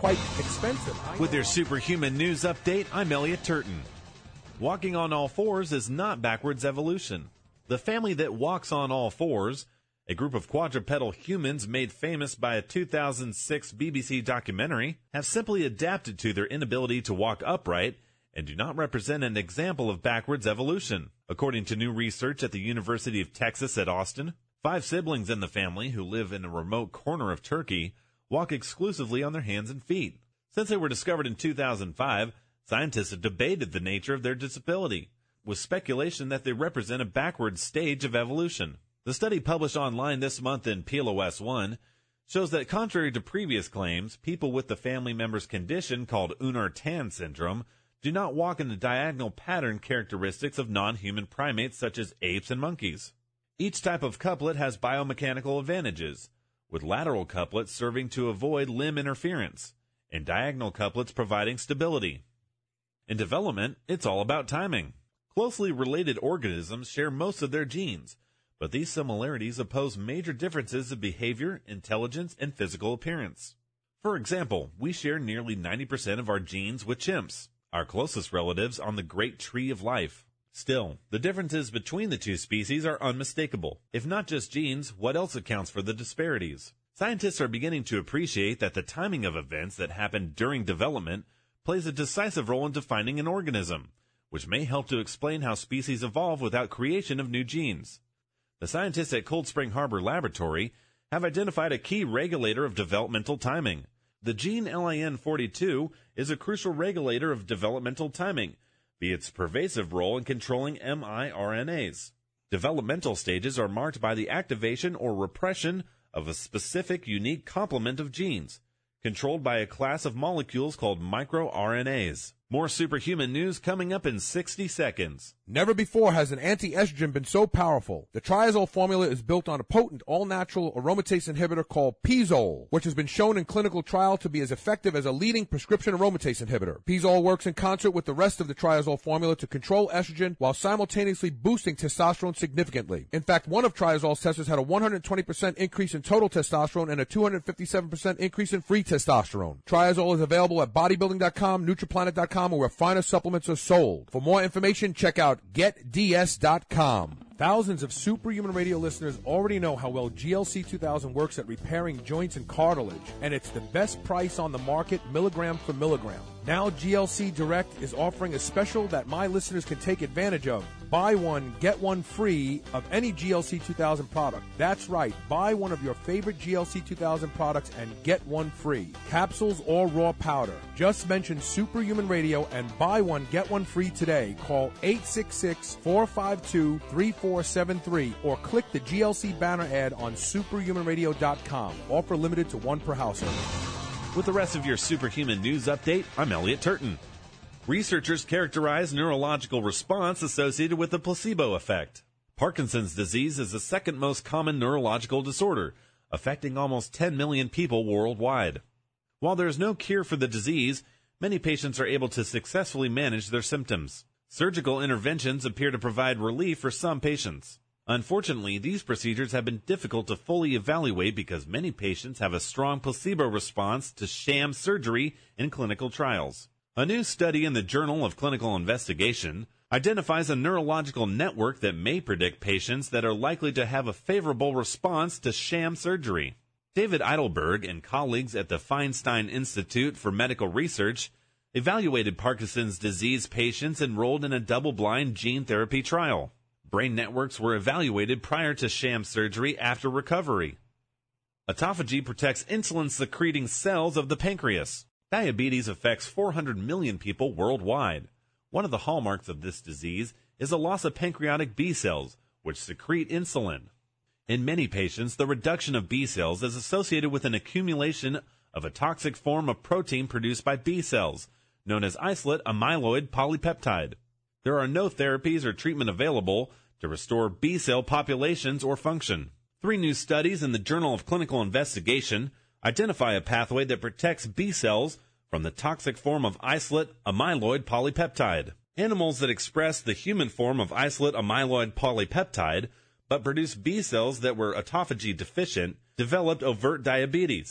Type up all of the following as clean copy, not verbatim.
quite expensive. With your superhuman news update, I'm Elliot Turton. Walking on all fours is not backwards evolution. The family that walks on all fours, a group of quadrupedal humans made famous by a 2006 BBC documentary, have simply adapted to their inability to walk upright and do not represent an example of backwards evolution. According to new research at the University of Texas at Austin, 5 siblings in the family who live in a remote corner of Turkey walk exclusively on their hands and feet. Since they were discovered in 2005, scientists have debated the nature of their disability, with speculation that they represent a backward stage of evolution. The study published online this month in PLOS One shows that contrary to previous claims, people with the family member's condition called Unnar-Tan syndrome do not walk in the diagonal pattern characteristics of non-human primates such as apes and monkeys. Each type of couplet has biomechanical advantages, with lateral couplets serving to avoid limb interference, and diagonal couplets providing stability. In development, it's all about timing. Closely related organisms share most of their genes, but these similarities oppose major differences of behavior, intelligence, and physical appearance. For example, we share nearly 90% of our genes with chimps, our closest relatives on the Great Tree of Life. Still, the differences between the two species are unmistakable. If not just genes, what else accounts for the disparities? Scientists are beginning to appreciate that the timing of events that happen during development plays a decisive role in defining an organism, which may help to explain how species evolve without creation of new genes. The scientists at Cold Spring Harbor Laboratory have identified a key regulator of developmental timing. The gene LIN42 is a crucial regulator of developmental timing, via its pervasive role in controlling miRNAs. Developmental stages are marked by the activation or repression of a specific unique complement of genes, controlled by a class of molecules called microRNAs. More superhuman news coming up in 60 seconds. Never before has an anti-estrogen been so powerful. The triazole formula is built on a potent all-natural aromatase inhibitor called Pizole, which has been shown in clinical trial to be as effective as a leading prescription aromatase inhibitor. Pizole works in concert with the rest of the triazole formula to control estrogen while simultaneously boosting testosterone significantly. In fact, one of triazole's testers had a 120% increase in total testosterone and a 257% increase in free testosterone. Triazole is available at bodybuilding.com, nutriplanet.com, where finer supplements are sold. For more information, check out getds.com. Thousands of Superhuman Radio listeners already know how well GLC 2000 works at repairing joints and cartilage, and it's the best price on the market, milligram for milligram. Now GLC Direct is offering a special that my listeners can take advantage of. Buy one, get one free of any GLC 2000 product. That's right, buy one of your favorite GLC 2000 products and get one free. Capsules or raw powder. Just mention Superhuman Radio and buy one, get one free today. Call 866-452-3473 or click the GLC banner ad on superhumanradio.com. Offer limited to one per household. With the rest of your superhuman news update, I'm Elliot Turton. Researchers characterize neurological response associated with the placebo effect. Parkinson's disease is the second most common neurological disorder, affecting almost 10 million people worldwide. While there is no cure for the disease, many patients are able to successfully manage their symptoms. Surgical interventions appear to provide relief for some patients. Unfortunately, these procedures have been difficult to fully evaluate because many patients have a strong placebo response to sham surgery in clinical trials. A new study in the Journal of Clinical Investigation identifies a neurological network that may predict patients that are likely to have a favorable response to sham surgery. David Eidelberg and colleagues at the Feinstein Institute for Medical Research evaluated Parkinson's disease patients enrolled in a double-blind gene therapy trial. Brain networks were evaluated prior to sham surgery after recovery. Autophagy protects insulin-secreting cells of the pancreas. Diabetes affects 400 million people worldwide. One of the hallmarks of this disease is a loss of pancreatic B cells, which secrete insulin. In many patients, the reduction of B cells is associated with an accumulation of a toxic form of protein produced by B cells, known as isolate amyloid polypeptide. There are no therapies or treatment available to restore B cell populations or function. 3 new studies in the Journal of Clinical Investigation identify a pathway that protects B cells from the toxic form of isolate amyloid polypeptide. Animals that express the human form of isolate amyloid polypeptide but produce B cells that were autophagy deficient developed overt diabetes.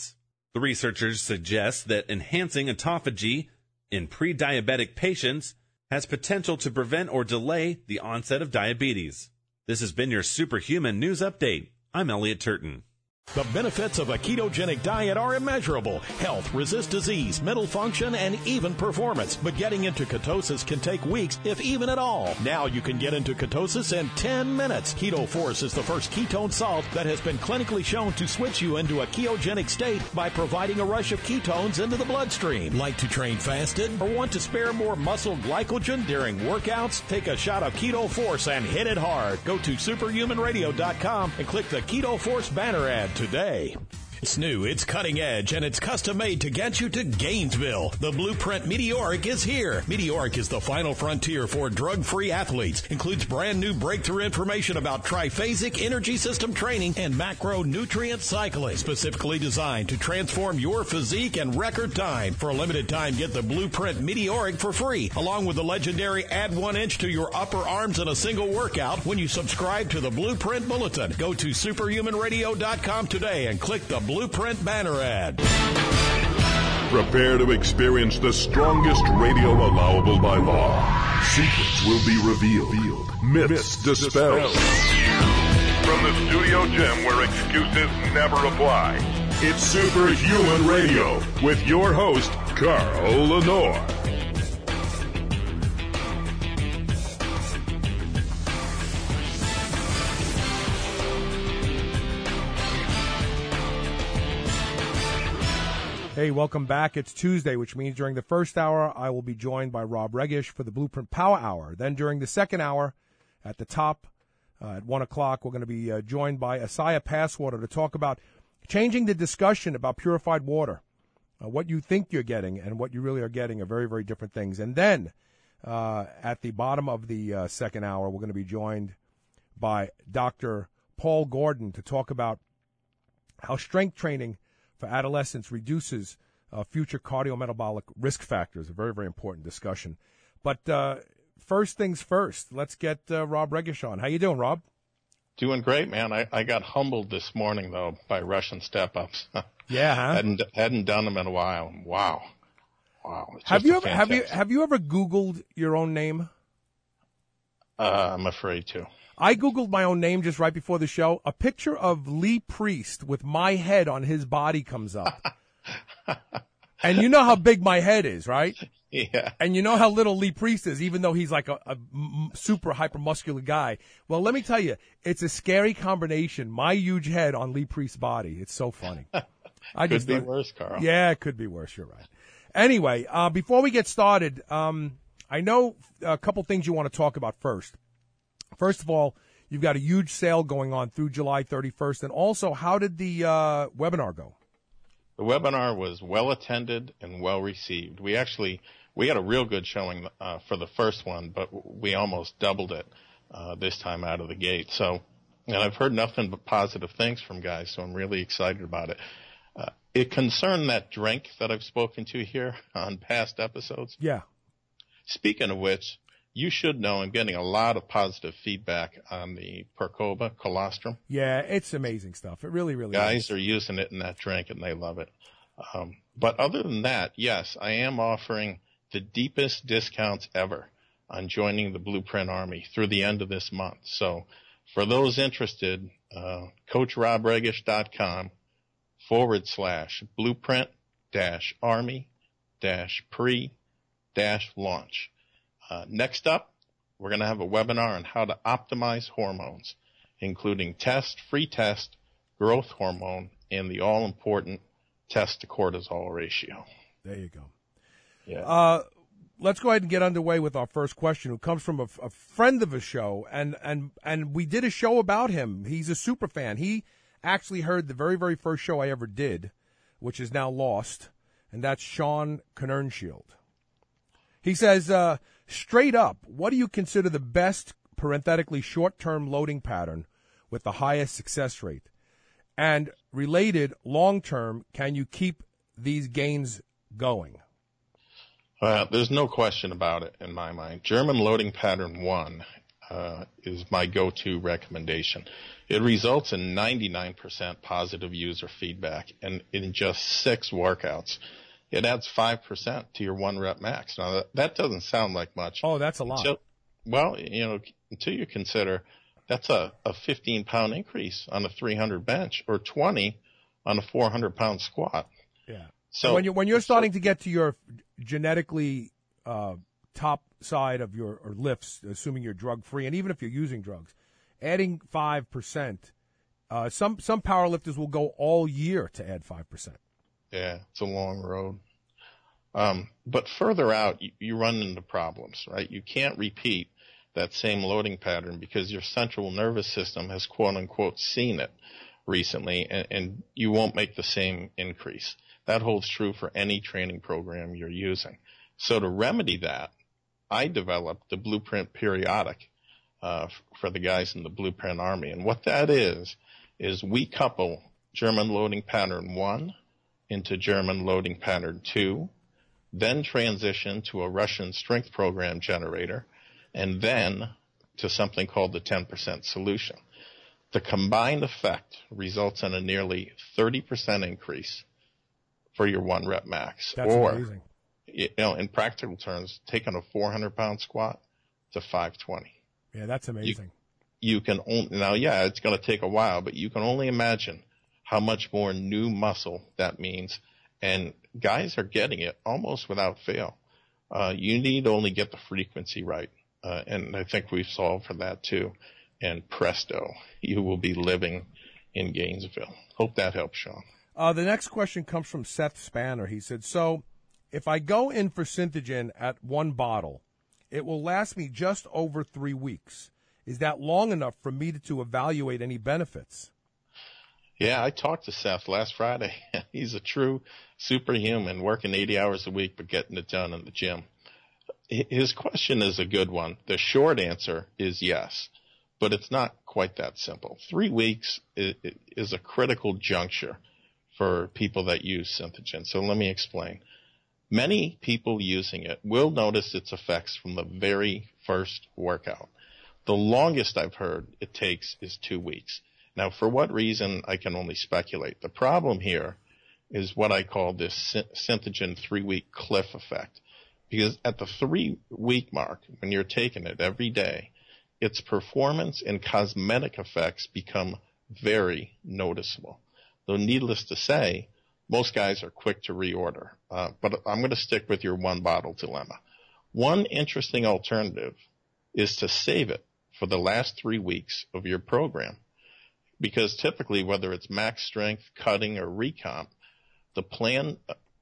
The researchers suggest that enhancing autophagy in pre-diabetic patients has potential to prevent or delay the onset of diabetes. This has been your Superhuman News Update. I'm Elliot Turton. The benefits of a ketogenic diet are immeasurable. Health, resist disease, mental function, and even performance. But getting into ketosis can take weeks, if even at all. Now you can get into ketosis in 10 minutes. Keto Force is the first ketone salt that has been clinically shown to switch you into a ketogenic state by providing a rush of ketones into the bloodstream. Like to train fasted or want to spare more muscle glycogen during workouts? Take a shot of Keto Force and hit it hard. Go to superhumanradio.com and click the Keto Force banner ad today. It's new, it's cutting edge, and it's custom made to get you to Gainesville. The Blueprint Meteoric is here. Meteoric is the final frontier for drug-free athletes. Includes brand new breakthrough information about triphasic energy system training and macronutrient cycling, specifically designed to transform your physique in record time. For a limited time, get the Blueprint Meteoric for free, along with the legendary Add 1 Inch to Your Upper Arms in a Single Workout when you subscribe to the Blueprint Bulletin. Go to superhumanradio.com today and click the Blueprint banner ad. Prepare to experience the strongest radio allowable by law. Secrets will be revealed. Myths dispelled. From the studio gym where excuses never apply, it's Superhuman Radio with your host, Carl Lenore. Hey, welcome back. It's Tuesday, which means during the first hour, I will be joined by Rob Regish for the Blueprint Power Hour. Then during the second hour, at the top, at 1 o'clock, we're going to be joined by Asaya Passwater to talk about changing the discussion about purified water. What you think you're getting and what you really are getting are very, very different things. And then at the bottom of the second hour, we're going to be joined by Dr. Paul Gordon to talk about how strength training for adolescents reduces future cardiometabolic risk factors. A very, very important discussion. But first things first, let's get Rob Regish on. How you doing, Rob? Doing great, man. I got humbled this morning, though, by Russian step-ups. Yeah, huh? Hadn't done them in a while. Wow. Have you ever Googled your own name? I'm afraid to. I Googled my own name just right before the show. A picture of Lee Priest with my head on his body comes up. And you know how big my head is, right? Yeah. And you know how little Lee Priest is, even though he's like a super hyper-muscular guy. Well, let me tell you, it's a scary combination. My huge head on Lee Priest's body. It's so funny. Could be worse, Carl. Yeah, it could be worse. You're right. Anyway, before we get started, I know a couple things you want to talk about first. First of all, you've got a huge sale going on through July 31st. And also, how did the webinar go? The webinar was well attended and well received. We had a real good showing for the first one, but we almost doubled it this time out of the gate. So, and I've heard nothing but positive things from guys, so I'm really excited about it. It concerned that drink that I've spoken to here on past episodes. Yeah. Speaking of which, you should know I'm getting a lot of positive feedback on the Percoba colostrum. Yeah, it's amazing stuff. It really, really Guys is. are using it in that drink, and they love it. But other than that, yes, I am offering the deepest discounts ever on joining the Blueprint Army through the end of this month. So for those interested, coachrobreg.com/blueprint-army-pre-launch. Next up, we're going to have a webinar on how to optimize hormones, including free test, growth hormone, and the all-important test to cortisol ratio. There you go. Yeah. Let's go ahead and get underway with our first question, who comes from a friend of the show, and we did a show about him. He's a super fan. He actually heard the very, very first show I ever did, which is now lost, and that's Sean Kernenshield. He says, straight up, what do you consider the best, parenthetically, short-term loading pattern with the highest success rate? And related, long-term, can you keep these gains going? There's no question about it in my mind. German loading pattern 1 is my go-to recommendation. It results in 99% positive user feedback, and in just 6 workouts, it adds 5% to your 1 rep max. Now, that doesn't sound like much. Oh, that's a lot. Until you consider that's a 15-pound increase on a 300 bench or 20 on a 400-pound squat. Yeah. So when you're starting to get to your genetically top side of your or lifts, assuming you're drug free, and even if you're using drugs, adding 5%, some powerlifters will go all year to add 5%. Yeah, it's a long road. But further out, you run into problems, right? You can't repeat that same loading pattern because your central nervous system has quote unquote seen it recently, and you won't make the same increase. That holds true for any training program you're using. So to remedy that, I developed the Blueprint Periodic for the guys in the Blueprint Army. And what that is we couple German loading pattern 1 into German loading pattern 2, then transition to a Russian strength program generator, and then to something called the 10% solution. The combined effect results in a nearly 30% increase for your 1 rep max. That's amazing. In practical terms, taking a 400-pound squat to 520. Yeah, that's amazing. You can it's going to take a while, but you can only imagine how much more new muscle that means. And guys are getting it almost without fail. You need to only get the frequency right. And I think we've solved for that too. And presto, you will be living in Gainesville. Hope that helps, Sean. The next question comes from Seth Spanner. He said, so if I go in for Synthogen at 1 bottle, it will last me just over 3 weeks. Is that long enough for me to evaluate any benefits? Yeah, I talked to Seth last Friday. He's a true superhuman, working 80 hours a week but getting it done in the gym. His question is a good one. The short answer is yes, but it's not quite that simple. 3 weeks is a critical juncture for people that use Synthogen. So let me explain. Many people using it will notice its effects from the very first workout. The longest I've heard it takes is 2 weeks. Now, for what reason, I can only speculate. The problem here is what I call this Synthogen 3-week cliff effect. Because at the 3-week mark, when you're taking it every day, its performance and cosmetic effects become very noticeable. Though needless to say, most guys are quick to reorder. But I'm going to stick with your 1 bottle dilemma. One interesting alternative is to save it for the last 3 weeks of your program. Because typically, whether it's max strength, cutting, or recomp, the plan,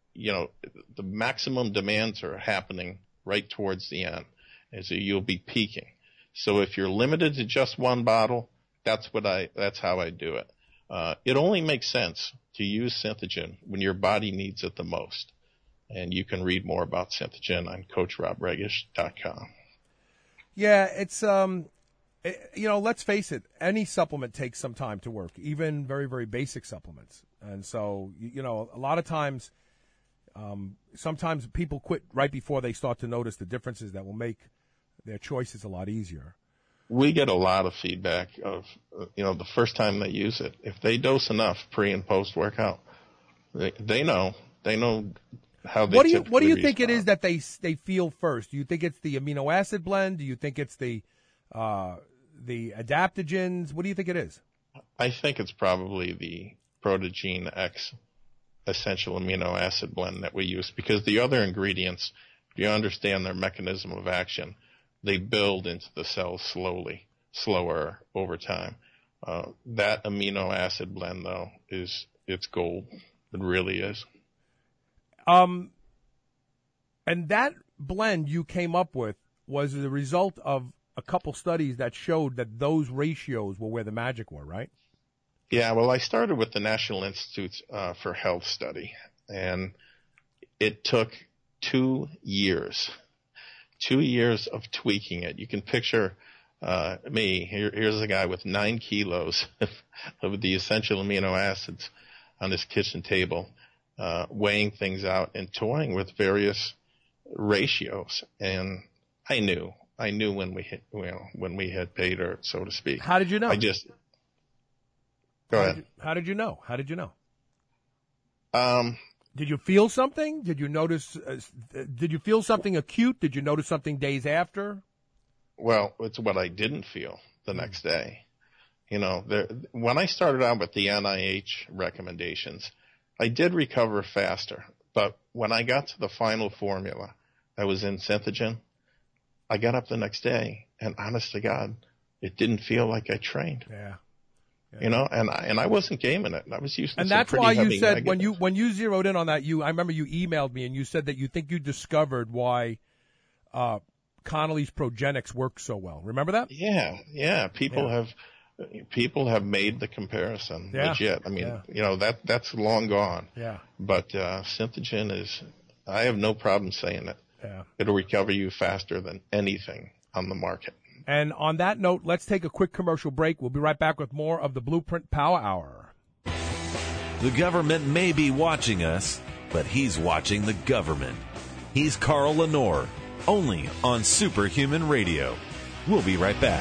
the maximum demands are happening right towards the end. And so you'll be peaking. So if you're limited to just 1 bottle, that's how I do it. It only makes sense to use Synthogen when your body needs it the most. And you can read more about Synthogen on CoachRobRegish.com. Yeah, it's let's face it, any supplement takes some time to work, even very, very basic supplements. And so, a lot of times, sometimes people quit right before they start to notice the differences that will make their choices a lot easier. We get a lot of feedback of, the first time they use it. If they dose enough pre and post workout, they know how they. What do you think it is that they feel first? Do you think it's the amino acid blend? Do you think it's the adaptogens? What do you think it is? I think it's probably the Protogene X essential amino acid blend that we use, because the other ingredients, if you understand their mechanism of action, they build into the cells slower over time. That amino acid blend, though, it's gold. It really is. And that blend you came up with was the result of a couple studies that showed that those ratios were where the magic were, right? Yeah, well, I started with the National Institutes for Health study, and it took 2 years. 2 years of tweaking it. You can picture me. Here's a guy with 9 kilos of the essential amino acids on his kitchen table, weighing things out and toying with various ratios. And I knew when we had pay dirt, so to speak. How did you know? Go ahead. How did you know? Um, Did you feel something? Did you notice? Did you feel something acute? Did you notice something days after? Well, it's what I didn't feel the next day. You know, when I started out with the NIH recommendations, I did recover faster. But when I got to the final formula that was in Synthogen, I got up the next day, and honest to God, it didn't feel like I trained. Yeah. You know, and I wasn't gaming it. I was using and some that's pretty why you heavy said negatives. when you zeroed in on that, I remember you emailed me and you said that you think you discovered why Connolly's Progenics works so well. Remember that? Yeah. People have made the comparison legit. I mean, you know, that's long gone. Yeah. But Synthogen I have no problem saying it. Yeah. It'll recover you faster than anything on the market. And on that note, let's take a quick commercial break. We'll be right back with more of the Blueprint Power Hour. The government may be watching us, but he's watching the government. He's Carl Lenore, only on Superhuman Radio. We'll be right back.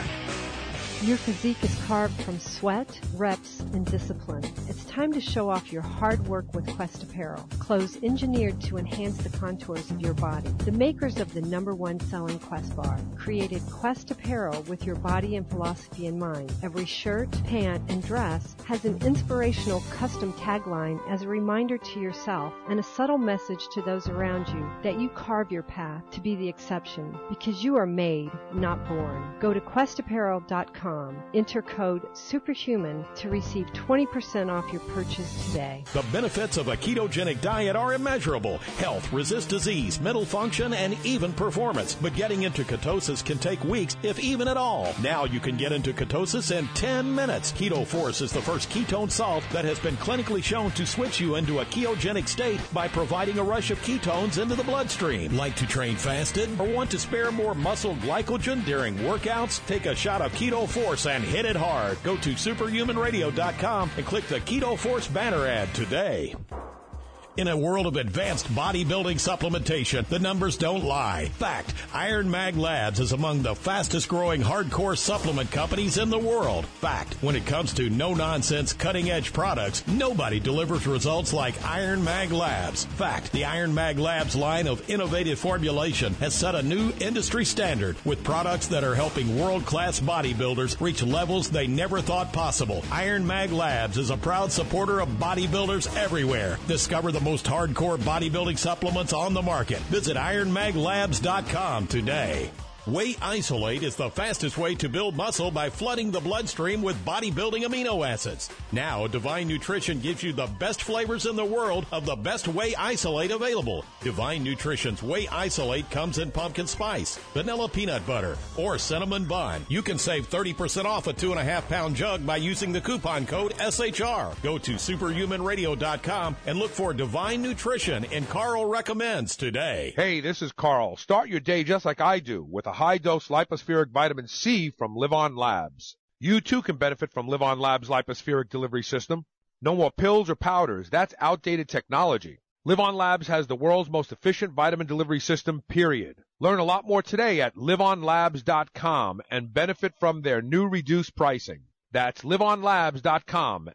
Your physique is carved from sweat, reps, and discipline. It's time to show off your hard work with Quest Apparel. Clothes engineered to enhance the contours of your body. The makers of the #1 selling Quest bar created Quest Apparel with your body and philosophy in mind. Every shirt, pant, and dress has an inspirational custom tagline as a reminder to yourself and a subtle message to those around you that you carve your path to be the exception because you are made, not born. Go to questapparel.com. Enter code SUPERHUMAN to receive 20% off your purchase today. The benefits of a ketogenic diet are immeasurable. Health, resist disease, mental function, and even performance. But getting into ketosis can take weeks, if even at all. Now you can get into ketosis in 10 minutes. Keto Force is the first ketone salt that has been clinically shown to switch you into a ketogenic state by providing a rush of ketones into the bloodstream. Like to train fasted or want to spare more muscle glycogen during workouts? Take a shot of Keto Force and hit it hard. Go to superhumanradio.com and click the Keto Force banner ad today. In a world of advanced bodybuilding supplementation, the numbers don't lie. Fact, Iron Mag Labs is among the fastest growing hardcore supplement companies in the world. Fact, when it comes to no-nonsense, cutting-edge products, nobody delivers results like Iron Mag Labs. Fact, the Iron Mag Labs line of innovative formulation has set a new industry standard with products that are helping world-class bodybuilders reach levels they never thought possible. Iron Mag Labs is a proud supporter of bodybuilders everywhere. Discover the most hardcore bodybuilding supplements on the market. Visit ironmaglabs.com today. Whey Isolate is the fastest way to build muscle by flooding the bloodstream with bodybuilding amino acids. Now, Divine Nutrition gives you the best flavors in the world of the best Whey Isolate available. Divine Nutrition's Whey Isolate comes in pumpkin spice, vanilla peanut butter, or cinnamon bun. You can save 30% off a 2.5-pound jug by using the coupon code SHR. Go to superhumanradio.com and look for Divine Nutrition and Carl Recommends today. Hey, this is Carl. Start your day just like I do with a high-dose lipospheric vitamin C from Live On Labs. You, too, can benefit from Live On Labs' lipospheric delivery system. No more pills or powders. That's outdated technology. Live On Labs has the world's most efficient vitamin delivery system, period. Learn a lot more today at liveonlabs.com and benefit from their new reduced pricing. That's liveonlabs.com,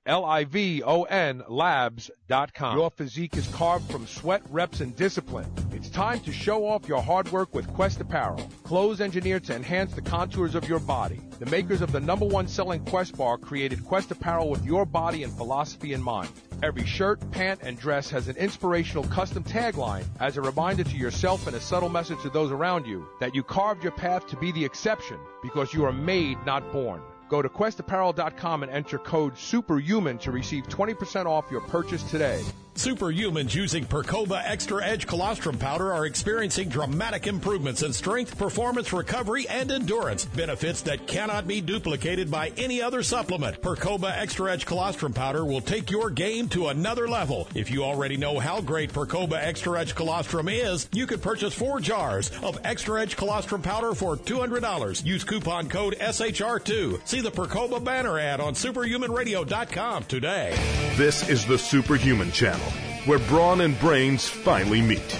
Livon labs.com. Your physique is carved from sweat, reps, and discipline. It's time to show off your hard work with Quest Apparel. Clothes engineered to enhance the contours of your body. The makers of the #1 selling Quest bar created Quest Apparel with your body and philosophy in mind. Every shirt, pant, and dress has an inspirational custom tagline as a reminder to yourself and a subtle message to those around you that you carved your path to be the exception because you are made, not born. Go to questapparel.com and enter code SUPERHUMAN to receive 20% off your purchase today. Superhumans using Percoba Extra Edge Colostrum Powder are experiencing dramatic improvements in strength, performance, recovery, and endurance. Benefits that cannot be duplicated by any other supplement. Percoba Extra Edge Colostrum Powder will take your game to another level. If you already know how great Percoba Extra Edge Colostrum is, you could purchase 4 jars of Extra Edge Colostrum Powder for $200. Use coupon code SHR2. See the Percoba banner ad on superhumanradio.com today. This is the Superhuman Channel, where brawn and brains finally meet.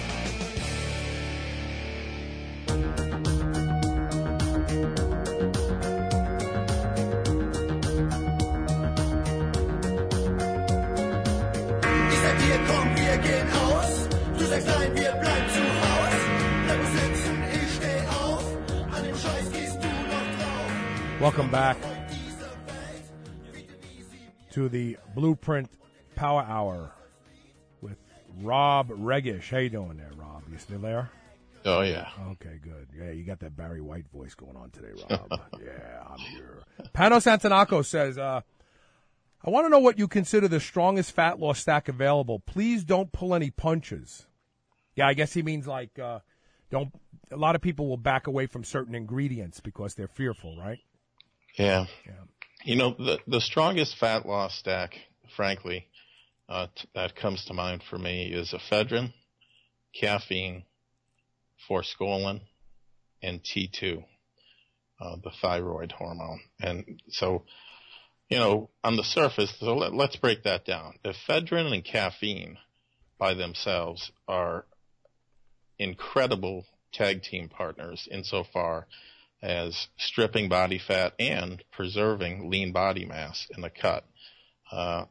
Welcome back to the Blueprint Power Hour with Rob Regish. How you doing there, Rob? You still there? Oh, yeah. Okay, good. Yeah, you got that Barry White voice going on today, Rob. Yeah, I'm here. Panos Antanaco says, I want to know what you consider the strongest fat loss stack available. Please don't pull any punches. Yeah, I guess he means like don't. A lot of people will back away from certain ingredients because they're fearful, right? Yeah. You know, the strongest fat loss stack, frankly, that comes to mind for me is ephedrine, caffeine, forskolin, and T2, the thyroid hormone. And so, you know, on the surface, so let's break that down. Ephedrine and caffeine by themselves are incredible tag team partners insofar as stripping body fat and preserving lean body mass in the gut. I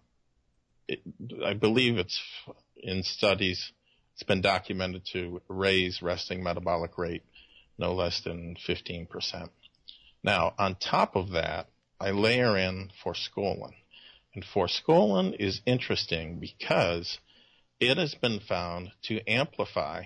believe it's in studies, it's been documented to raise resting metabolic rate no less than 15%. Now, on top of that, I layer in forskolin. And forskolin is interesting because it has been found to amplify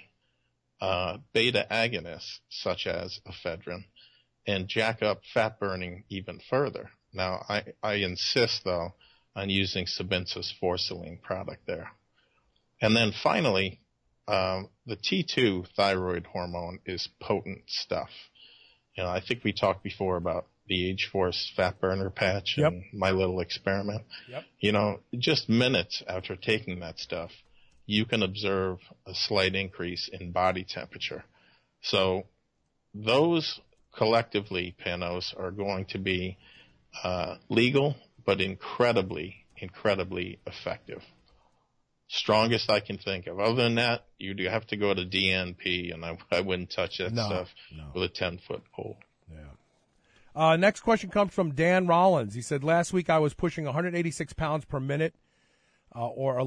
beta agonists such as ephedrine and jack up fat burning even further. Now, I insist, though, on using Sabinsa's Forceline product there. And then finally, the T2 thyroid hormone is potent stuff. You know, I think we talked before about the Age Force fat burner patch and my little experiment. Yep. You know, just minutes after taking that stuff, you can observe a slight increase in body temperature. So those collectively, Panos, are going to be legal, but incredibly effective. Strongest I can think of. Other than that, you do have to go to DNP, and I wouldn't touch that stuff with a 10-foot pole. Yeah. Next question comes from Dan Rollins. He said, last week I was pushing 186 pounds per minute, or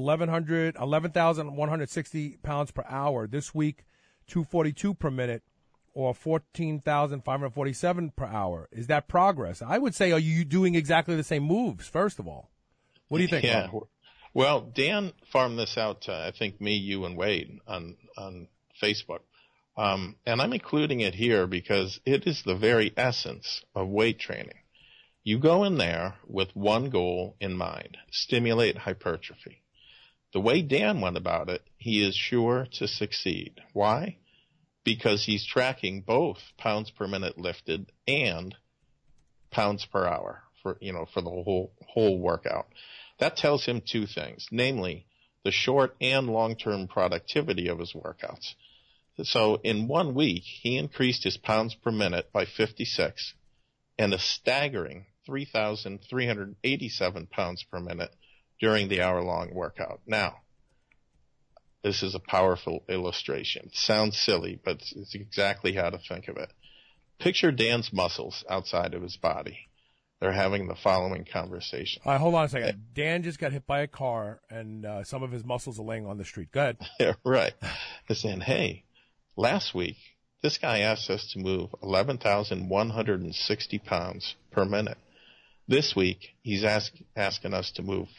11,160 pounds per hour. This week, 242 per minute, or 14,547 per hour. Is that progress? I would say, are you doing exactly the same moves, first of all? What do you think? Yeah. Well, Dan farmed this out to, I think, me, you, and Wade on Facebook. And I'm including it here because it is the very essence of weight training. You go in there with one goal in mind, stimulate hypertrophy. The way Dan went about it, he is sure to succeed. Why? Because he's tracking both pounds per minute lifted and pounds per hour for the whole workout. That tells him two things, namely the short and long-term productivity of his workouts. So in 1 week, he increased his pounds per minute by 56 and a staggering 3,387 pounds per minute during the hour-long workout. Now, this is a powerful illustration. It sounds silly, but it's exactly how to think of it. Picture Dan's muscles outside of his body. They're having the following conversation. All right, hold on a second. Dan just got hit by a car, and some of his muscles are laying on the street. Go ahead. Yeah, right. They're saying, hey, last week, this guy asked us to move 11,160 pounds per minute. This week, he's asking us to move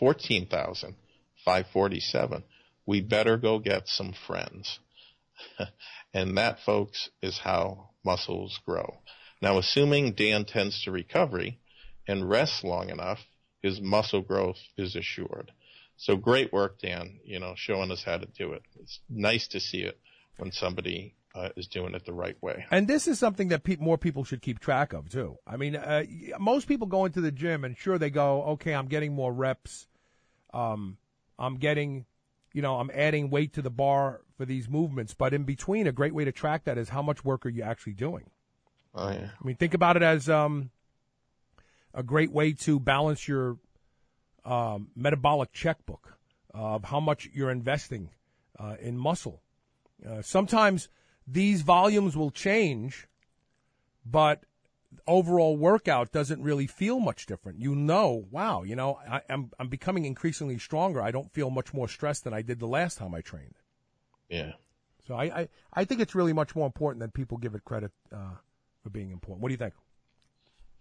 14,547. We better go get some friends. And that, folks, is how muscles grow. Now, assuming Dan tends to recovery and rests long enough, his muscle growth is assured. So great work, Dan, showing us how to do it. It's nice to see it when somebody is doing it the right way. And this is something that more people should keep track of, too. I mean, most people go into the gym, and sure, they go, okay, I'm getting more reps. I'm getting, I'm adding weight to the bar for these movements. But in between, a great way to track that is how much work are you actually doing? Oh, yeah. I mean, think about it as a great way to balance your metabolic checkbook of how much you're investing in muscle. Sometimes these volumes will change, but overall workout doesn't really feel much different. Wow, I'm becoming increasingly stronger. I don't feel much more stressed than I did the last time I trained. Yeah. So I think it's really much more important than people give it credit for being important. What do you think?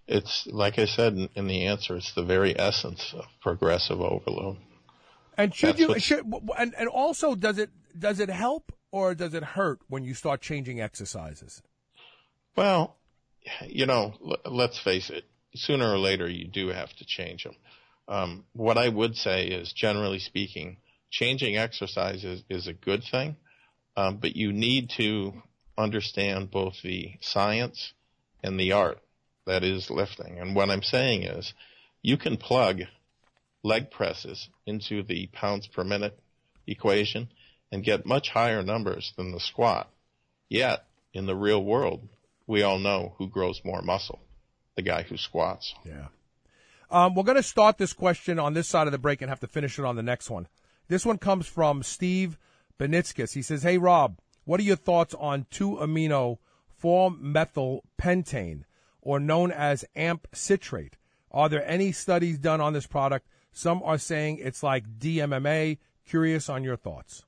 It's, like I said in the answer, it's the very essence of progressive overload. And and also, does it help or does it hurt when you start changing exercises? Well, let's face it. Sooner or later, you do have to change them. What I would say is, generally speaking, changing exercises is a good thing, but you need to understand both the science and the art that is lifting. And what I'm saying is, you can plug leg presses into the pounds per minute equation and get much higher numbers than the squat. Yet, in the real world, we all know who grows more muscle, the guy who squats. Yeah. We're going to start this question on this side of the break and have to finish it on the next one. This one comes from Steve Benitskis. He says, hey, Rob, what are your thoughts on 2-amino 4-methylpentane, or known as AMP citrate? Are there any studies done on this product? Some are saying it's like DMMA. Curious on your thoughts.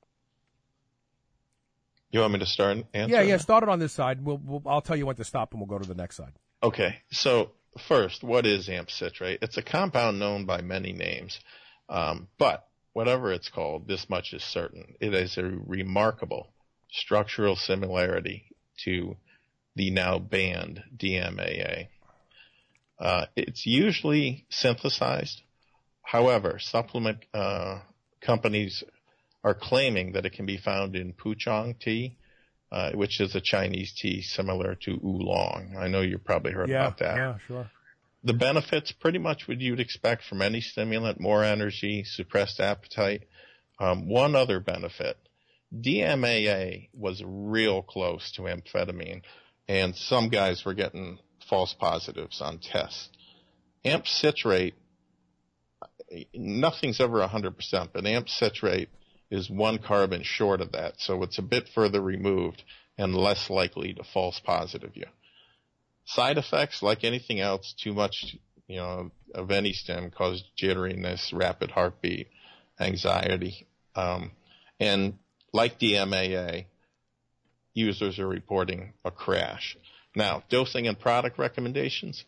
You want me to start answering? Yeah, start it on this side. I'll tell you when to stop, and we'll go to the next side. Okay, so first, what is AMP citrate? It's a compound known by many names, but whatever it's called, this much is certain. It is a remarkable structural similarity to the now banned DMAA. It's usually synthesized. However, supplement companies are claiming that it can be found in Puchong tea, which is a Chinese tea similar to oolong. I know you've probably heard about that. Yeah, sure. The benefits, pretty much what you'd expect from any stimulant: more energy, suppressed appetite. One other benefit, DMAA was real close to amphetamine, and some guys were getting false positives on tests. AMP citrate, nothing's ever 100%, but AMP citrate is one carbon short of that, so it's a bit further removed and less likely to false positive you. Side effects, like anything else, too much, of any stim cause jitteriness, rapid heartbeat, anxiety, and like DMAA, users are reporting a crash. Now, dosing and product recommendations.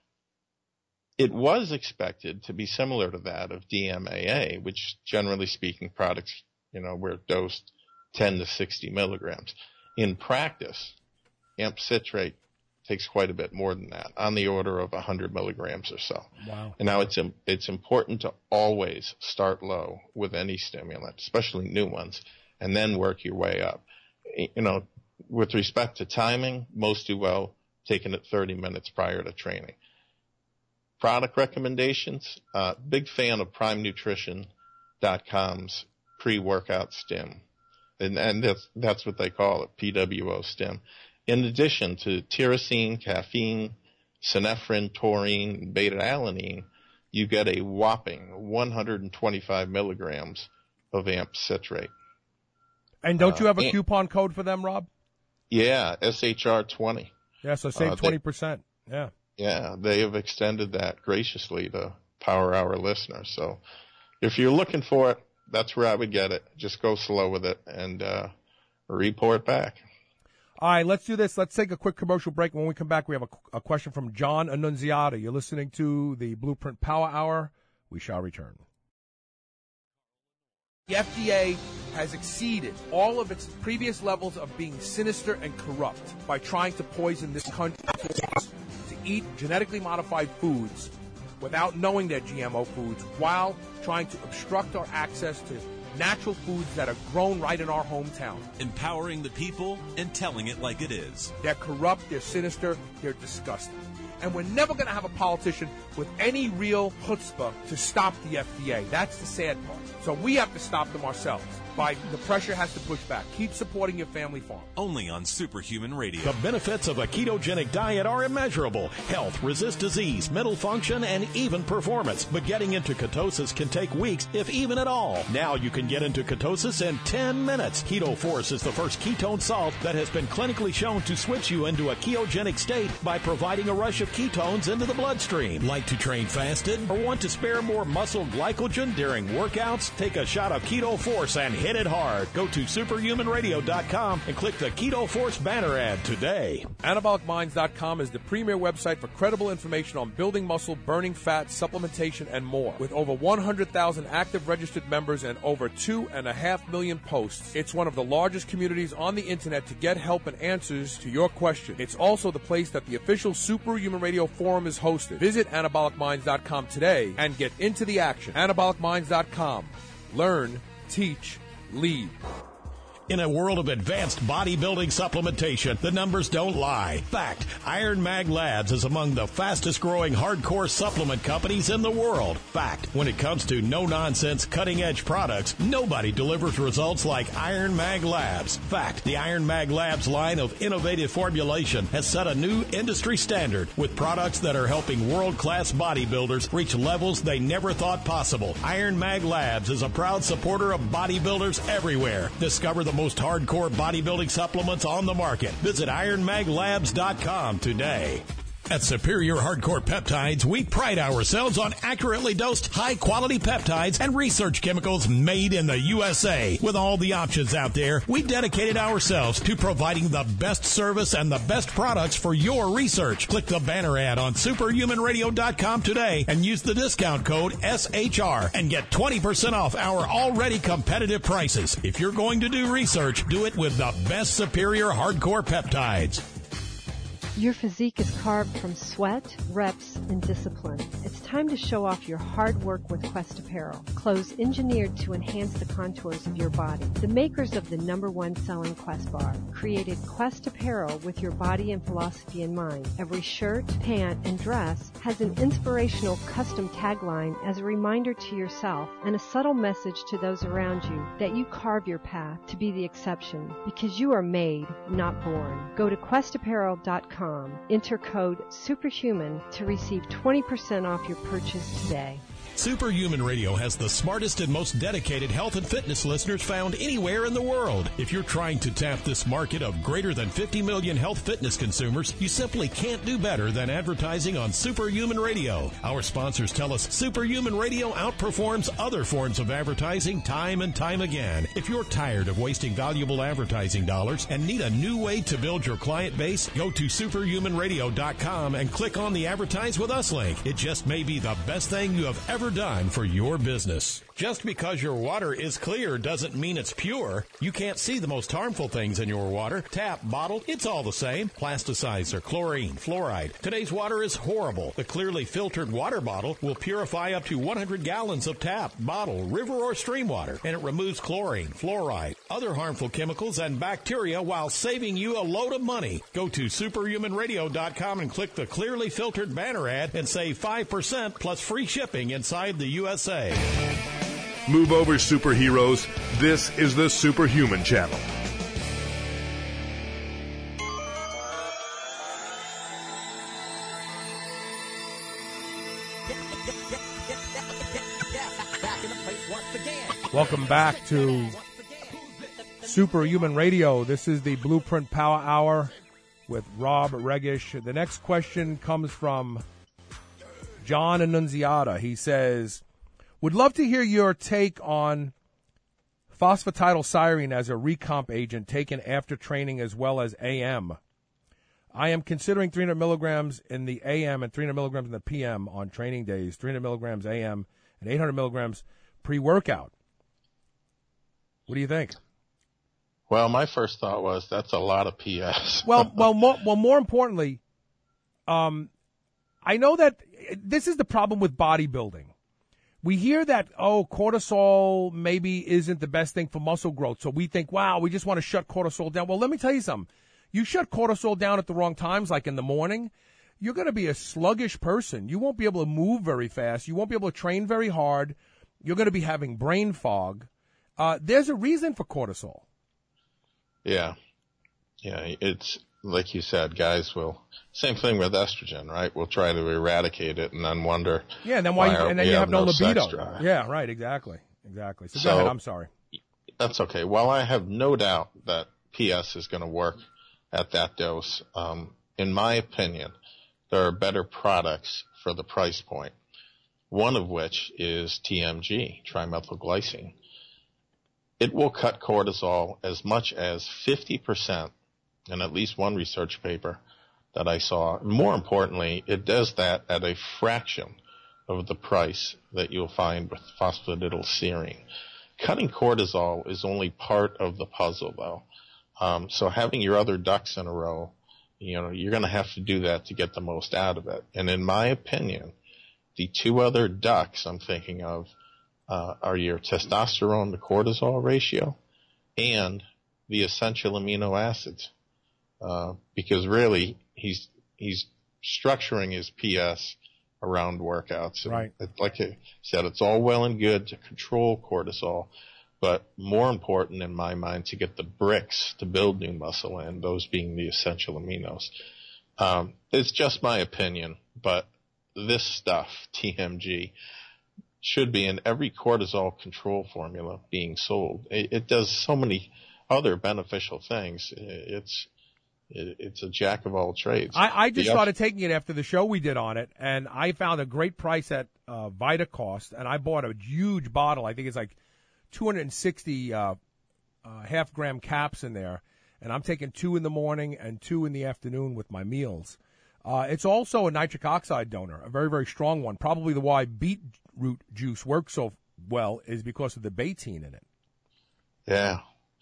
It was expected to be similar to that of DMAA, which, generally speaking, products, were dosed 10 to 60 milligrams. In practice, AMP citrate takes quite a bit more than that, on the order of 100 milligrams or so. Wow. And now it's important to always start low with any stimulant, especially new ones, and then work your way up. With respect to timing, most do well taking it 30 minutes prior to training. Product recommendations, big fan of PrimeNutrition.com's pre-workout stim. And that's what they call it, PWO stim. In addition to tyrosine, caffeine, synephrine, taurine, and beta-alanine, you get a whopping 125 milligrams of AMP citrate. And don't you have a coupon code for them, Rob? Yeah, SHR20. Yeah, so save 20%. Yeah. Yeah, they have extended that graciously to Power Hour listeners. So if you're looking for it, that's where I would get it. Just go slow with it and report back. All right, let's do this. Let's take a quick commercial break. When we come back, we have a question from John Annunziata. You're listening to the Blueprint Power Hour. We shall return. The FDA has exceeded all of its previous levels of being sinister and corrupt by trying to poison this country to eat genetically modified foods without knowing they're GMO foods, while trying to obstruct our access to natural foods that are grown right in our hometown. Empowering the people and telling it like it is. They're corrupt, they're sinister, they're disgusting. And we're never going to have a politician with any real chutzpah to stop the FDA. That's the sad part. So we have to stop them ourselves. The pressure has to push back. Keep supporting your family farm. Only on Superhuman Radio. The benefits of a ketogenic diet are immeasurable. Health, resist disease, mental function, and even performance. But getting into ketosis can take weeks, if even at all. Now you can get into ketosis in 10 minutes. Keto Force is the first ketone salt that has been clinically shown to switch you into a ketogenic state by providing a rush of ketones into the bloodstream. Like to train fasted or want to spare more muscle glycogen during workouts? Take a shot of Keto Force and hit it hard. Go to superhumanradio.com and click the Keto Force banner ad today. AnabolicMinds.com is the premier website for credible information on building muscle, burning fat, supplementation, and more. With over 100,000 active registered members and over 2.5 million posts, it's one of the largest communities on the internet to get help and answers to your questions. It's also the place that the official Superhuman Radio Forum is hosted. Visit AnabolicMinds.com today and get into the action. AnabolicMinds.com. Learn, teach, lead. In a world of advanced bodybuilding supplementation, the numbers don't lie. Fact, Iron Mag Labs is among the fastest growing hardcore supplement companies in the world. Fact, when it comes to no-nonsense, cutting-edge products, nobody delivers results like Iron Mag Labs. Fact, the Iron Mag Labs line of innovative formulation has set a new industry standard with products that are helping world-class bodybuilders reach levels they never thought possible. Iron Mag Labs is a proud supporter of bodybuilders everywhere. Discover the most hardcore bodybuilding supplements on the market. Visit IronMagLabs.com today. At Superior Hardcore Peptides, we pride ourselves on accurately dosed, high-quality peptides and research chemicals made in the USA. With all the options out there, we dedicated ourselves to providing the best service and the best products for your research. Click the banner ad on superhumanradio.com today and use the discount code SHR and get 20% off our already competitive prices. If you're going to do research, do it with the best Superior Hardcore Peptides. Your physique is carved from sweat, reps, and discipline. It's time to show off your hard work with Quest Apparel. Clothes engineered to enhance the contours of your body. The makers of the #1 selling Quest bar created Quest Apparel with your body and philosophy in mind. Every shirt, pant, and dress has an inspirational custom tagline as a reminder to yourself and a subtle message to those around you that you carve your path to be the exception because you are made, not born. Go to questapparel.com. Enter code SUPERHUMAN to receive 20% off your purchase today. Superhuman Radio has the smartest and most dedicated health and fitness listeners found anywhere in the world. If you're trying to tap this market of greater than 50 million health fitness consumers, you simply can't do better than advertising on Superhuman Radio. Our sponsors tell us Superhuman Radio outperforms other forms of advertising time and time again. If you're tired of wasting valuable advertising dollars and need a new way to build your client base, go to superhumanradio.com and click on the Advertise With Us link. It just may be the best thing you have ever done for your business. Just because your water is clear doesn't mean it's pure. You can't see the most harmful things in your water. Tap, bottle, it's all the same. Plasticizer, chlorine, fluoride. Today's water is horrible. The clearly filtered water bottle will purify up to 100 gallons of tap, bottle, river, or stream water, and it removes chlorine, fluoride, other harmful chemicals, and bacteria while saving you a load of money. Go to superhumanradio.com and click the clearly filtered banner ad and save 5% plus free shipping inside the USA. Move over, superheroes. This is the Superhuman Channel. Welcome back to Superhuman Radio. This is the Blueprint Power Hour with Rob Regish. The next question comes from John Annunziata. He says, would love to hear your take on phosphatidylserine as a recomp agent taken after training as well as AM. I am considering 300 milligrams in the AM and 300 milligrams in the PM on training days, 300 milligrams AM and 800 milligrams pre-workout. What do you think? Well, my first thought was that's a lot of PS. More importantly, I know that this is the problem with bodybuilding. We hear that, cortisol maybe isn't the best thing for muscle growth. So we think, wow, we just want to shut cortisol down. Well, let me tell you something. You shut cortisol down at the wrong times, like in the morning, you're going to be a sluggish person. You won't be able to move very fast. You won't be able to train very hard. You're going to be having brain fog. There's a reason for cortisol. Yeah. It's like you said, guys will. Same thing with estrogen, right? We'll try to eradicate it and then wonder. Yeah, and then you have no libido. Yeah, right, exactly. So go ahead, I'm sorry. That's okay. Well, I have no doubt that PS is going to work at that dose. In my opinion, there are better products for the price point, one of which is TMG, trimethylglycine. it will cut cortisol as much as 50% in at least one research paper that I saw. More importantly, it does that at a fraction of the price that you'll find with phosphatidylserine. Cutting cortisol is only part of the puzzle, though. So having your other ducks in a row, you're going to have to do that to get the most out of it. And in my opinion, the two other ducks I'm thinking of are your testosterone to cortisol ratio and the essential amino acids. Because really, he's structuring his PS around workouts. Right. Like I said, it's all well and good to control cortisol, but more important in my mind to get the bricks to build new muscle in, those being the essential aminos. It's just my opinion, but this stuff, TMG, should be in every cortisol control formula being sold. It does so many other beneficial things. It's a jack of all trades. I just started taking it after the show we did on it, and I found a great price at VitaCost, and I bought a huge bottle. I think it's like 260 half-gram caps in there, and I'm taking 2 in the morning and 2 in the afternoon with my meals. It's also a nitric oxide donor, a very, very strong one. Probably the why beetroot juice works so well is because of the betaine in it. Yeah.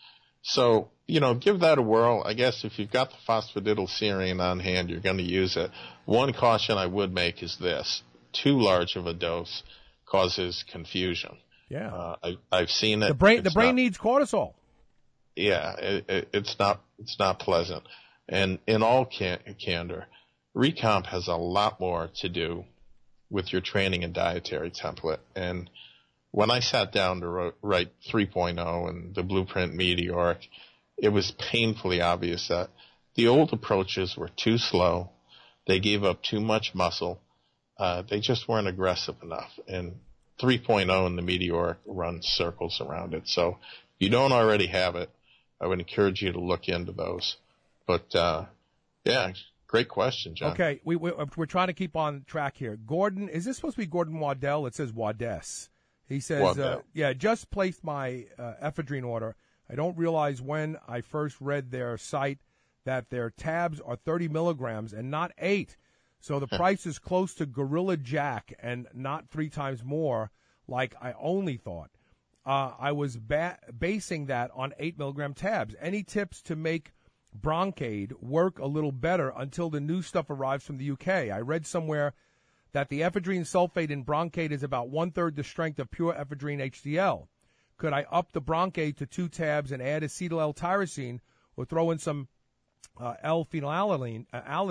So, give that a whirl. I guess if you've got the phosphatidylserine on hand, you're going to use it. One caution I would make is this. Too large of a dose causes confusion. Yeah. I've seen it. The brain needs cortisol. Yeah, it's not pleasant. And in all candor, Recomp has a lot more to do with your training and dietary template. And when I sat down to write 3.0 and the Blueprint Meteoric, it was painfully obvious that the old approaches were too slow. They gave up too much muscle. They just weren't aggressive enough. And 3.0 and the Meteoric runs circles around it. So if you don't already have it, I would encourage you to look into those. But, yeah, great question, John. Okay, we're trying to keep on track here. Gordon, is this supposed to be Gordon Waddell? It says Wadess. He says, just placed my ephedrine order. I don't realize when I first read their site that their tabs are 30 milligrams and not 8. So the price is close to Gorilla Jack and not 3 times more like I only thought. I was basing that on 8 milligram tabs. Any tips to make Bronkaid work a little better until the new stuff arrives from the UK? I read somewhere that the ephedrine sulfate in Bronkaid is about 1/3 the strength of pure ephedrine HDL. Could I up the Bronkaid to 2 tabs and add acetyl L-tyrosine or throw in some L-phenylalanine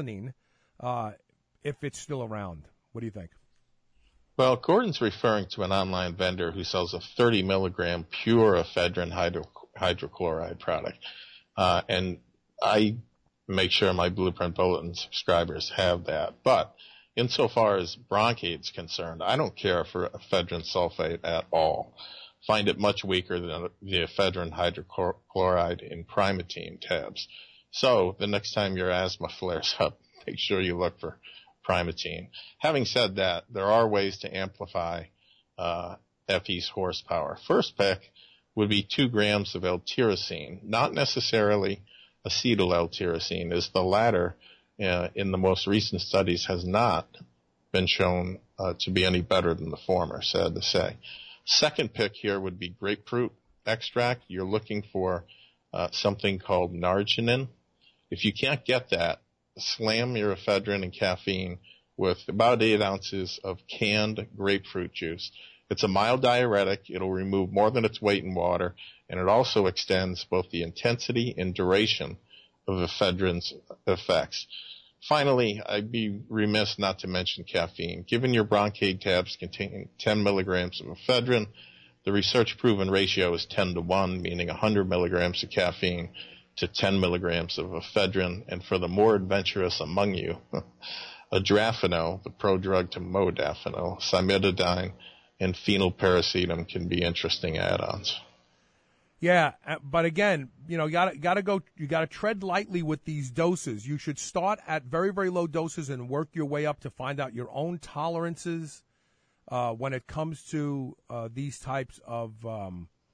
if it's still around? What do you think? Well, Gordon's referring to an online vendor who sells a 30 milligram pure ephedrine hydrochloride product. And I make sure my Blueprint Bulletin subscribers have that. But insofar as Bronkaid's concerned, I don't care for ephedrine sulfate at all. Find it much weaker than the ephedrine hydrochloride in Primatene tabs. So the next time your asthma flares up, make sure you look for Primatene. Having said that, there are ways to amplify FE's horsepower. First pick would be 2 grams of L-tyrosine, not necessarily acetyl L-tyrosine, as the latter in the most recent studies has not been shown to be any better than the former, sad to say. Second pick here would be grapefruit extract. You're looking for something called narginin. If you can't get that, slam your ephedrine and caffeine with about 8 ounces of canned grapefruit juice. It's a mild diuretic. It'll remove more than its weight in water, and it also extends both the intensity and duration of ephedrine's effects. Finally, I'd be remiss not to mention caffeine. Given your Bronkaid tabs containing 10 milligrams of ephedrine, the research-proven ratio is 10-1, meaning 100 milligrams of caffeine to 10 milligrams of ephedrine. And for the more adventurous among you, adrafenol, the prodrug to modafinil, cimetidine, and phenylparacetam can be interesting add-ons. Yeah, but again, you gotta tread lightly with these doses. You should start at very, very low doses and work your way up to find out your own tolerances when it comes to these types of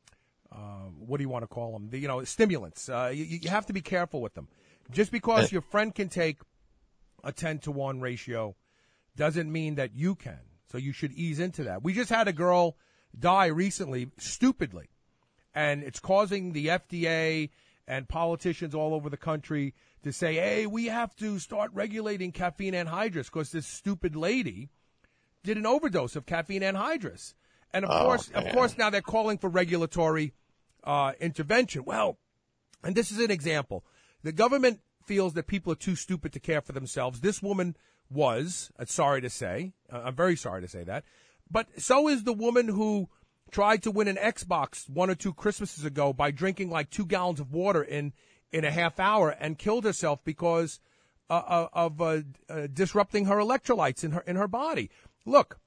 what do you want to call them? Stimulants. You have to be careful with them. Just because your friend can take a 10-to-1 ratio doesn't mean that you can. So you should ease into that. We just had a girl die recently, stupidly, and it's causing the FDA and politicians all over the country to say, hey, we have to start regulating caffeine anhydrous because this stupid lady did an overdose of caffeine anhydrous. And of course, now they're calling for regulatory intervention. Well, and this is an example. The government feels that people are too stupid to care for themselves. This woman was, sorry to say, I'm very sorry to say that, but so is the woman who tried to win an Xbox 1 or 2 Christmases ago by drinking like 2 gallons of water in a half hour and killed herself because of disrupting her electrolytes in her body. Look,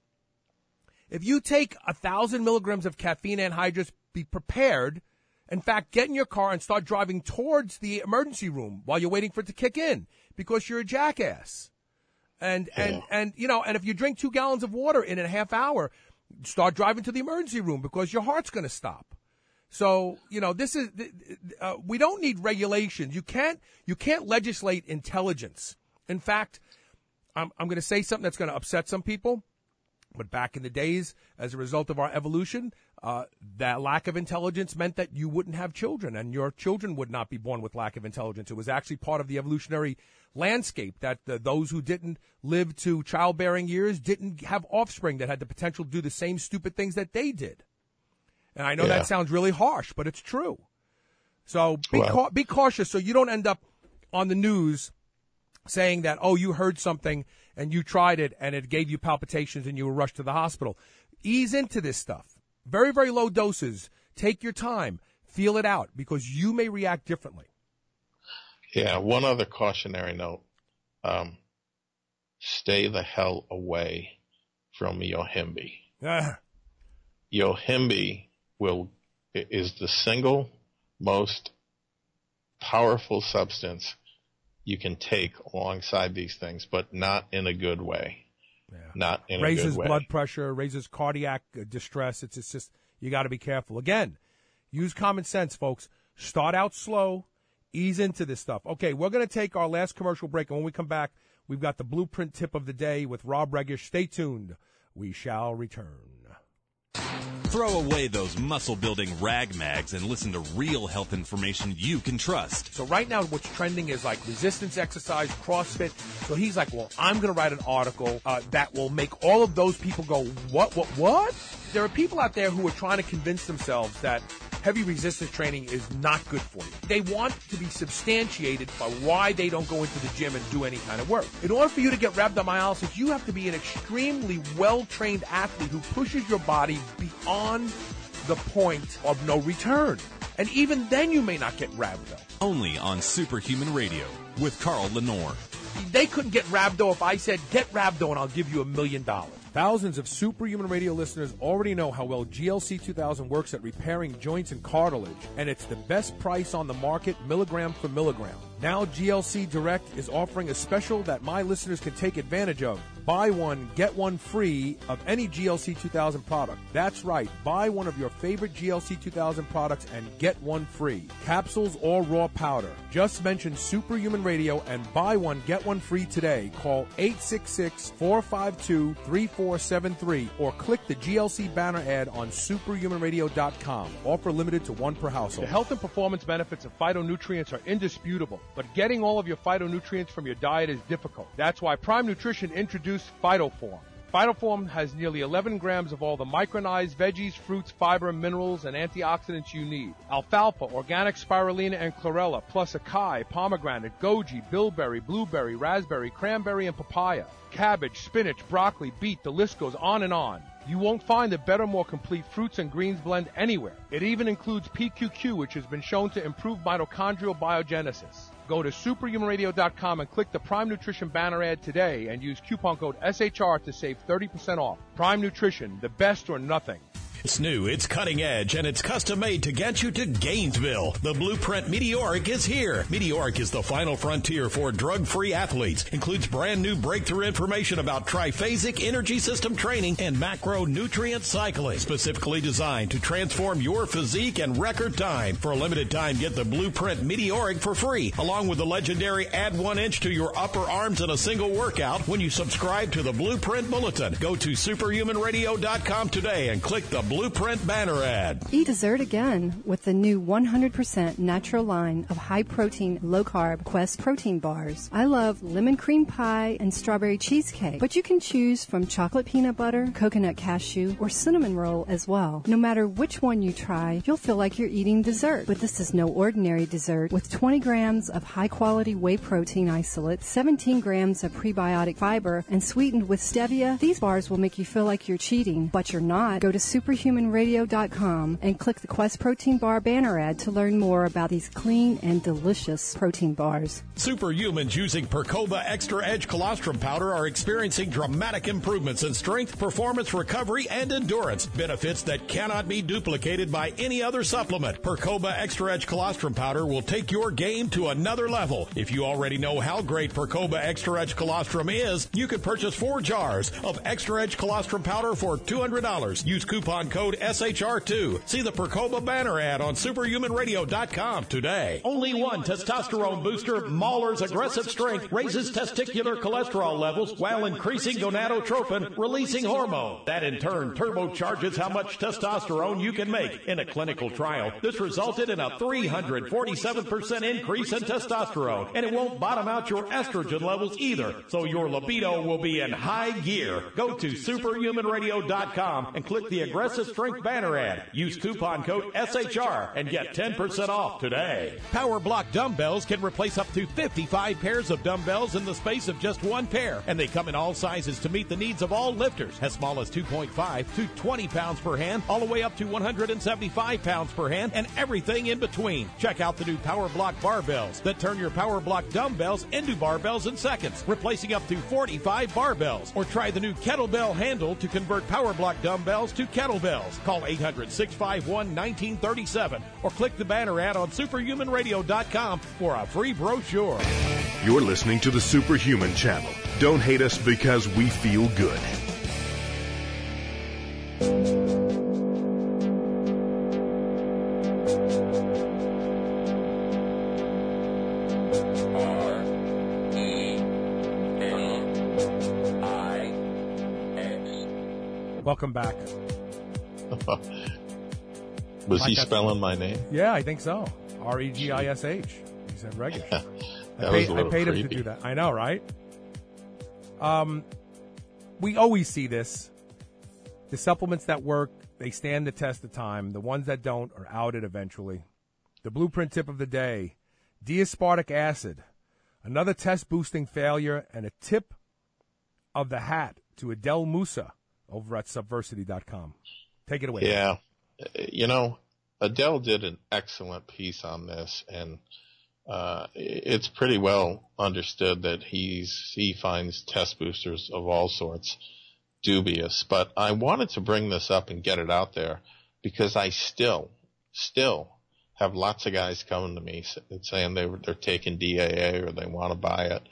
if you take 1,000 milligrams of caffeine anhydrous, be prepared. In fact, get in your car and start driving towards the emergency room while you're waiting for it to kick in because you're a jackass. And if you drink 2 gallons of water in a half hour, start driving to the emergency room because your heart's going to stop. So, this is, we don't need regulations. You can't legislate intelligence. In fact, I'm going to say something that's going to upset some people. But back in the days, as a result of our evolution, that lack of intelligence meant that you wouldn't have children, and your children would not be born with lack of intelligence. It was actually part of the evolutionary landscape that those who didn't live to childbearing years didn't have offspring that had the potential to do the same stupid things that they did. And I know that sounds really harsh, but it's true. So be cautious so you don't end up on the news saying that, oh, you heard something and you tried it and it gave you palpitations and you were rushed to the hospital. Ease into this stuff. Very, very low doses. Take your time. Feel it out because you may react differently. Yeah, one other cautionary note. Stay the hell away from Yohimbe. Yohimbe is the single most powerful substance you can take alongside these things, but not in a good way. Yeah. Not in a good way. Raises blood pressure, raises cardiac distress. It's just, you got to be careful. Again, use common sense, folks. Start out slow, ease into this stuff. Okay, we're going to take our last commercial break, and when we come back, we've got the blueprint tip of the day with Rob Regish. Stay tuned. We shall return. Throw away those muscle-building rag mags and listen to real health information you can trust. So right now what's trending is like resistance exercise, CrossFit. So he's like, well, I'm going to write an article that will make all of those people go, what? There are people out there who are trying to convince themselves that heavy resistance training is not good for you. They want to be substantiated by why they don't go into the gym and do any kind of work. In order for you to get rhabdomyolysis, you have to be an extremely well-trained athlete who pushes your body beyond the point of no return. And even then you may not get rhabdo. Only on Superhuman Radio with Carl Lenore. They couldn't get rhabdo if I said, get rhabdo and I'll give you $1 million. Thousands of Superhuman Radio listeners already know how well GLC 2000 works at repairing joints and cartilage, and it's the best price on the market, milligram for milligram. Now GLC Direct is offering a special that my listeners can take advantage of. Buy one, get one free of any GLC 2000 product. That's right, buy one of your favorite GLC 2000 products and get one free. Capsules or raw powder. Just mention Superhuman Radio and buy one, get one free today. Call 866-452-3473 or click the GLC banner ad on superhumanradio.com. Offer limited to one per household. The health and performance benefits of phytonutrients are indisputable, but getting all of your phytonutrients from your diet is difficult. That's why Prime Nutrition introduced PhytoForm. PhytoForm has nearly 11 grams of all the micronized veggies, fruits, fiber, minerals, and antioxidants you need. Alfalfa, organic spirulina, and chlorella, plus acai, pomegranate, goji, bilberry, blueberry, raspberry, cranberry, and papaya. Cabbage, spinach, broccoli, beet, the list goes on and on. You won't find a better, more complete fruits and greens blend anywhere. It even includes PQQ, which has been shown to improve mitochondrial biogenesis. Go to superhumanradio.com and click the Prime Nutrition banner ad today and use coupon code SHR to save 30% off. Prime Nutrition, the best or nothing. It's new, it's cutting edge, and it's custom made to get you to Gainesville. The Blueprint Meteoric is here. Meteoric is the final frontier for drug-free athletes. Includes brand new breakthrough information about triphasic energy system training and macronutrient cycling. Specifically designed to transform your physique in record time. For a limited time, get the Blueprint Meteoric for free, along with the legendary Add 1 Inch to your upper arms in a single workout when you subscribe to the Blueprint Bulletin. Go to superhumanradio.com today and click the Blueprint banner ad. Eat dessert again with the new 100% natural line of high-protein, low-carb Quest protein bars. I love lemon cream pie and strawberry cheesecake, but you can choose from chocolate peanut butter, coconut cashew, or cinnamon roll as well. No matter which one you try, you'll feel like you're eating dessert. But this is no ordinary dessert. With 20 grams of high-quality whey protein isolate, 17 grams of prebiotic fiber, and sweetened with stevia, these bars will make you feel like you're cheating, but you're not. Go to superhumanradio.com and click the Quest Protein Bar banner ad to learn more about these clean and delicious protein bars. Superhumans using Percoba Extra Edge Colostrum Powder are experiencing dramatic improvements in strength, performance, recovery, and endurance. Benefits that cannot be duplicated by any other supplement. Percoba Extra Edge Colostrum Powder will take your game to another level. If you already know how great Percoba Extra Edge Colostrum is, you can purchase 4 jars of Extra Edge Colostrum Powder for $200. Use coupon code SHR2. See the Percoba banner ad on superhumanradio.com today. Only one testosterone booster, Mahler's Aggressive Strength, raises testicular cholesterol levels while increasing gonadotropin, releasing hormone. That in turn turbocharges how much testosterone you can make. In a clinical trial, this resulted in a 347% increase in testosterone, and it won't bottom out your estrogen levels either, so your libido will be in high gear. Go to superhumanradio.com and click the Aggressive Strength banner ad. Use coupon code SHR and get 10% off today. Power Block dumbbells can replace up to 55 pairs of dumbbells in the space of just one pair, and they come in all sizes to meet the needs of all lifters, as small as 2.5 to 20 pounds per hand, all the way up to 175 pounds per hand, and everything in between. Check out the new Power Block barbells that turn your Power Block dumbbells into barbells in seconds, replacing up to 45 barbells. Or try the new kettlebell handle to convert Power Block dumbbells to kettlebells. Call 800-651-1937 or click the banner ad on superhumanradio.com for a free brochure. You're listening to the Superhuman Channel. Don't hate us because we feel good. Welcome back. Was he spelling my name? Yeah, I think so. Regish. He said Regish. I paid him to do that. I know, right? We always see this. The supplements that work, they stand the test of time. The ones that don't are outed eventually. The blueprint tip of the day, D-aspartic acid, another test-boosting failure, and a tip of the hat to Adele Musa over at Subversity.com. Take it away. Yeah. You know, Adele did an excellent piece on this, and it's pretty well understood that he finds test boosters of all sorts dubious. But I wanted to bring this up and get it out there because I still have lots of guys coming to me saying they're taking DAA or they want to buy it.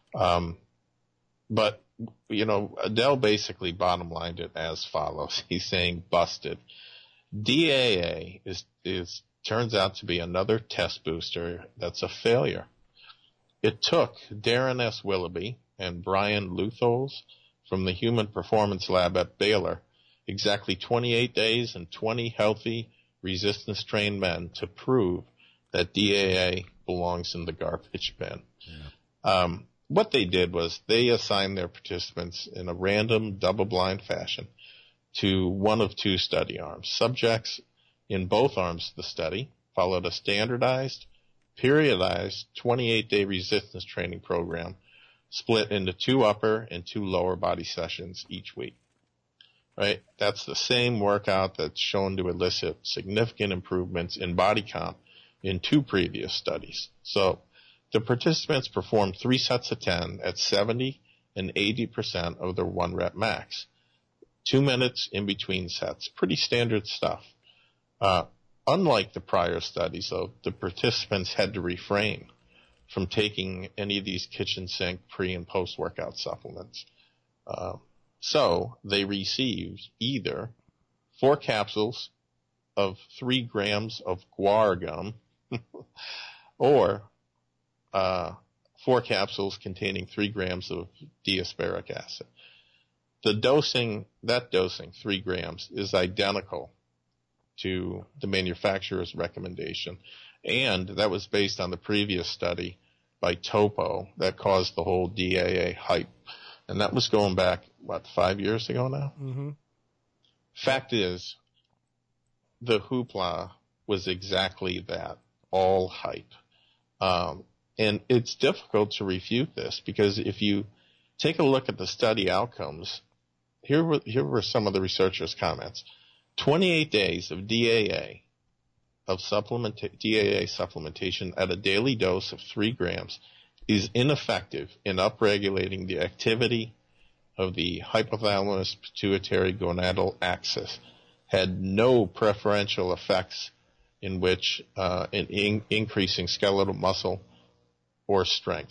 But, you know, Adele basically bottom lined it as follows. He's saying busted. DAA is turns out to be another test booster that's a failure. It took Darren S. Willoughby and Brian Lutholz from the Human Performance Lab at Baylor exactly 28 days and 20 healthy resistance-trained men to prove that DAA belongs in the garbage bin. Yeah. What they did was they assigned their participants in a random double-blind fashion to one of two study arms. Subjects in both arms of the study followed a standardized, periodized 28-day resistance training program split into 2 upper and 2 lower body sessions each week. Right? That's the same workout that's shown to elicit significant improvements in body comp in 2 previous studies. So the participants performed 3 sets of 10 at 70 and 80% of their 1 rep max. 2 minutes in between sets. Pretty standard stuff. Unlike the prior studies, though, the participants had to refrain from taking any of these kitchen sink pre- and post-workout supplements. So they received either 4 capsules of 3 grams of guar gum or 4 capsules containing 3 grams of D-aspartic acid. That dosing, 3 grams, is identical to the manufacturer's recommendation, and that was based on the previous study by Topo that caused the whole DAA hype. And that was going back, 5 years ago now? Mm-hmm. Fact is, the hoopla was exactly that, all hype. And it's difficult to refute this because if you take a look at the study outcomes, here were some of the researchers' comments. 28 days of DAA supplementation at a daily dose of 3 grams is ineffective in upregulating the activity of the hypothalamus pituitary gonadal axis, had no preferential effects in which in increasing skeletal muscle or strength.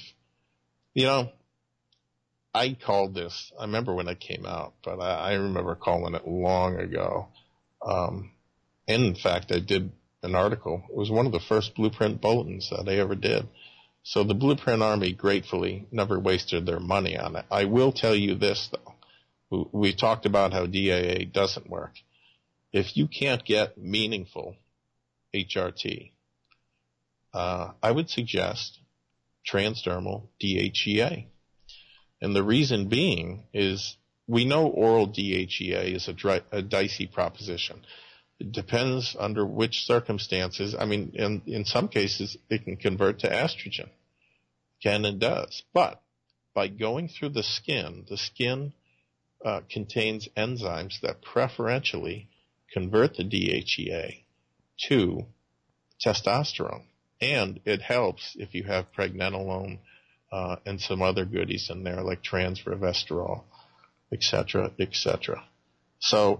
I called this, I remember when it came out, but I remember calling it long ago. And in fact, I did an article. It was one of the first Blueprint bulletins that I ever did. So the Blueprint Army gratefully never wasted their money on it. I will tell you this, though. We talked about how DAA doesn't work. If you can't get meaningful HRT, I would suggest transdermal DHEA. And the reason being is we know oral DHEA is a dicey proposition. It depends under which circumstances. I mean, in some cases, it can convert to estrogen. Can and does. But by going through the skin contains enzymes that preferentially convert the DHEA to testosterone. And it helps if you have pregnenolone and some other goodies in there like transrevesterol, et cetera, et cetera. So,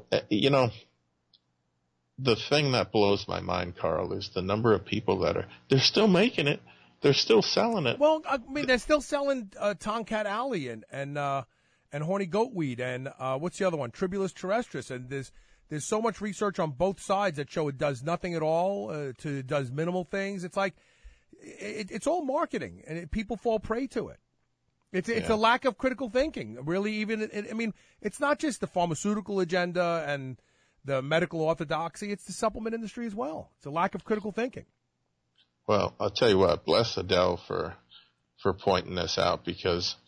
the thing that blows my mind, Carl, is the number of people they're still making it. They're still selling it. Well, I mean, they're still selling Tomcat Alley and horny goatweed and what's the other one? Tribulus terrestris. And there's so much research on both sides that show it does nothing at all, it does minimal things. It's like it's all marketing, and people fall prey to it. It's a lack of critical thinking, really. It's not just the pharmaceutical agenda and the medical orthodoxy. It's the supplement industry as well. It's a lack of critical thinking. Well, I'll tell you what, bless Adele for pointing this out because,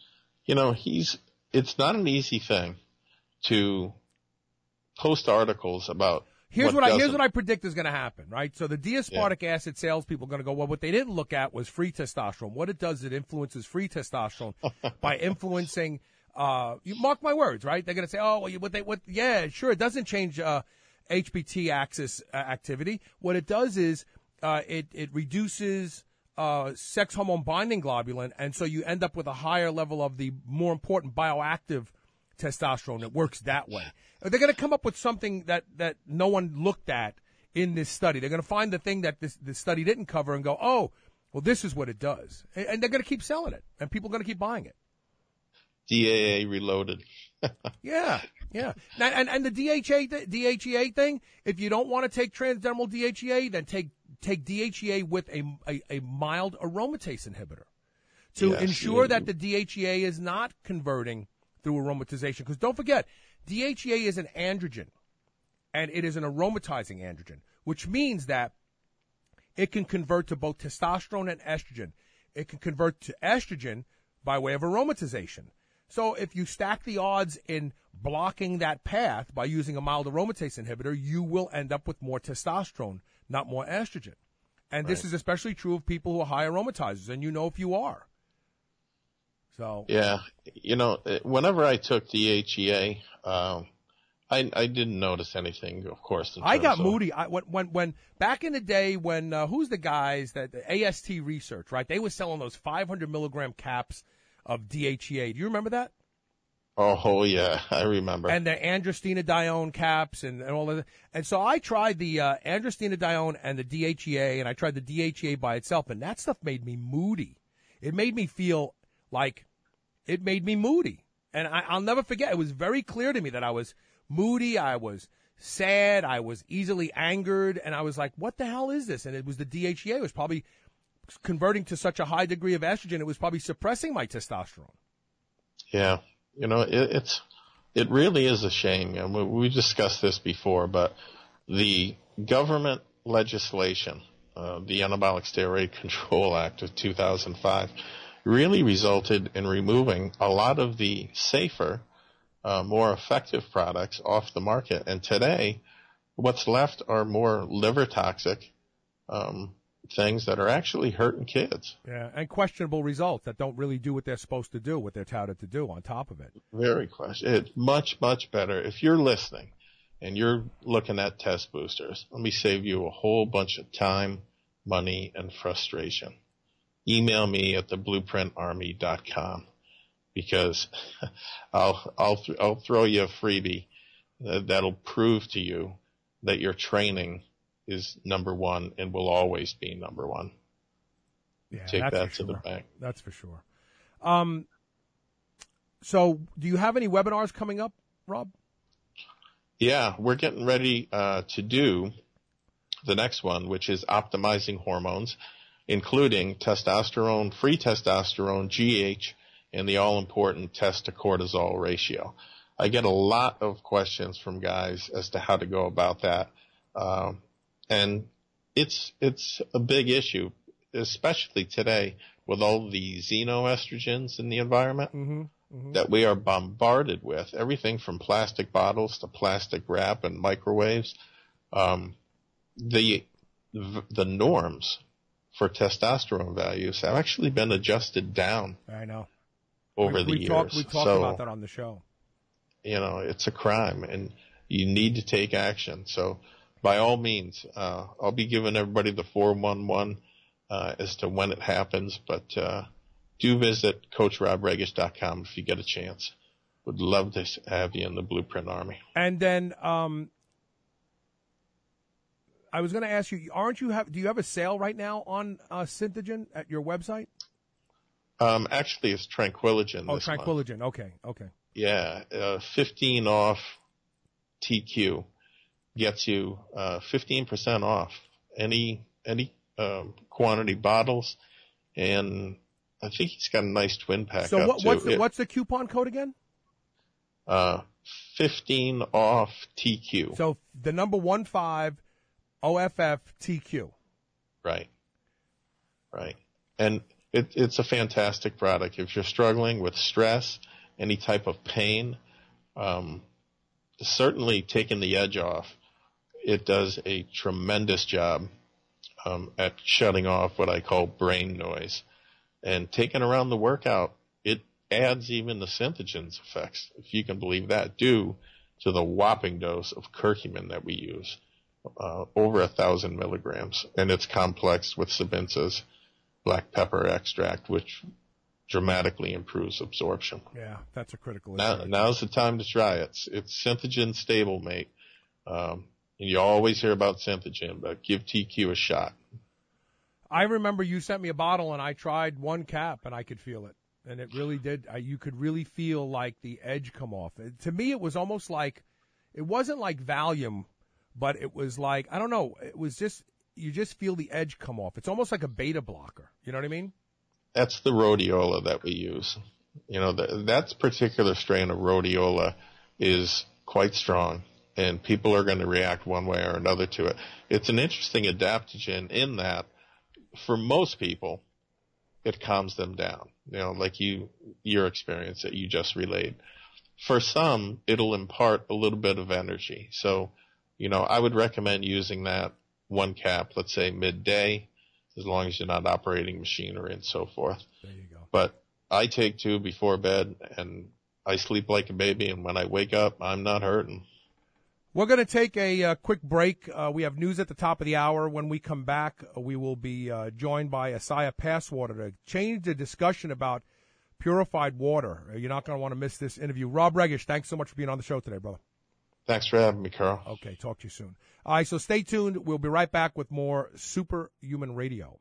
it's not an easy thing to post articles about. Here's what I predict is going to happen, right? So the D-aspartic acid salespeople are going to go, well, what they didn't look at was free testosterone. What it does, it influences free testosterone by influencing, you mark my words, right? They're going to say, yeah, sure, it doesn't change HPT axis activity. What it does is it reduces sex hormone binding globulin, and so you end up with a higher level of the more important bioactive testosterone that works that way. They're going to come up with something that no one looked at in this study. They're going to find the thing that this study didn't cover and go, oh, well, this is what it does. And they're going to keep selling it, and people are going to keep buying it. DAA reloaded. Yeah. And the DHEA thing, if you don't want to take transdermal DHEA, then take DHEA with a mild aromatase inhibitor to ensure that the DHEA is not converting through aromatization. Because don't forget, DHEA is an androgen, and it is an aromatizing androgen, which means that it can convert to both testosterone and estrogen. It can convert to estrogen by way of aromatization. So if you stack the odds in blocking that path by using a mild aromatase inhibitor, you will end up with more testosterone, not more estrogen. And this is especially true of people who are high aromatizers, and if you are. So yeah, whenever I took DHEA, I didn't notice anything, of course. I got moody. When back in the day when who's the guys that the AST Research, right? They were selling those 500 milligram caps of DHEA. Do you remember that? Oh, yeah, I remember. And the androstenedione caps and all of that. And so I tried the androstenedione and the DHEA, and I tried the DHEA by itself, and that stuff made me moody. It made me feel like it made me moody. And I'll never forget, it was very clear to me that I was moody, I was sad, I was easily angered, and I was like, what the hell is this? And it was the DHEA. It was probably converting to such a high degree of estrogen, it was probably suppressing my testosterone. Yeah. You know, it really is a shame. And we discussed this before, but the government legislation, the Anabolic Steroid Control Act of 2005, really resulted in removing a lot of the safer, more effective products off the market. And today, what's left are more liver toxic things that are actually hurting kids. Yeah, and questionable results that don't really do what they're supposed to do, what they're touted to do on top of it. Very questionable. It's much, much better. If you're listening and you're looking at test boosters, let me save you a whole bunch of time, money, and frustration. Email me at theblueprintarmy.com because I'll throw you a freebie that'll prove to you that your training is number one and will always be number one. Yeah, take that to the bank. That's for sure. So do you have any webinars coming up, Rob? Yeah, we're getting ready to do the next one, which is optimizing hormones, including testosterone, free testosterone, GH, and the all-important test-to-cortisol ratio. I get a lot of questions from guys as to how to go about that. And it's a big issue, especially today with all the xenoestrogens in the environment that we are bombarded with, everything from plastic bottles to plastic wrap and microwaves. The norms for testosterone values have actually been adjusted down. I know. Over the years. We talked about that on the show. You know, it's a crime, and you need to take action. So, by all means, I'll be giving everybody the 411 as to when it happens, but do visit CoachRobRegish.com if you get a chance. Would love to have you in the Blueprint Army. And then I was going to ask you, do you have a sale right now on Synthogen at your website? Actually, it's Tranquillogen. Oh, Tranquillogen. Month. Okay. Yeah, 15 off TQ gets you 15% off any quantity bottles, and I think he's got a nice twin pack. So what's the coupon code again? 15 off TQ. So the number 15 OFF TQ. Right. And it's a fantastic product. If you're struggling with stress, any type of pain, certainly taking the edge off. It does a tremendous job at shutting off what I call brain noise. And taken around the workout, it adds even the Synthogen's effects, if you can believe that, due to the whopping dose of curcumin that we use, over 1,000 milligrams. And it's complexed with Sabinza's black pepper extract, which dramatically improves absorption. Yeah, that's a critical issue. Now's the time to try it. It's Synthogen Stablemate. And you always hear about Synthogen, but give TQ a shot. I remember you sent me a bottle, and I tried one cap, and I could feel it. And it really did. You could really feel, like, the edge come off. To me, it was almost like, it wasn't like Valium, but it was like, I don't know, it was just, you just feel the edge come off. It's almost like a beta blocker. You know what I mean? That's the rhodiola that we use. You know, that particular strain of rhodiola is quite strong, and people are going to react one way or another to it. It's an interesting adaptogen in that, for most people, it calms them down. You know, like your experience that you just relayed. For some, it'll impart a little bit of energy. So, you know, I would recommend using that one cap, let's say midday, as long as you're not operating machinery and so forth. There you go. But I take 2 before bed, and I sleep like a baby, and when I wake up, I'm not hurting. We're going to take a quick break. We have news at the top of the hour. When we come back, we will be joined by Asaya Passwater to change the discussion about purified water. You're not going to want to miss this interview. Rob Regish, thanks so much for being on the show today, brother. Thanks for having me, Carl. Okay, talk to you soon. All right, so stay tuned. We'll be right back with more Superhuman Radio.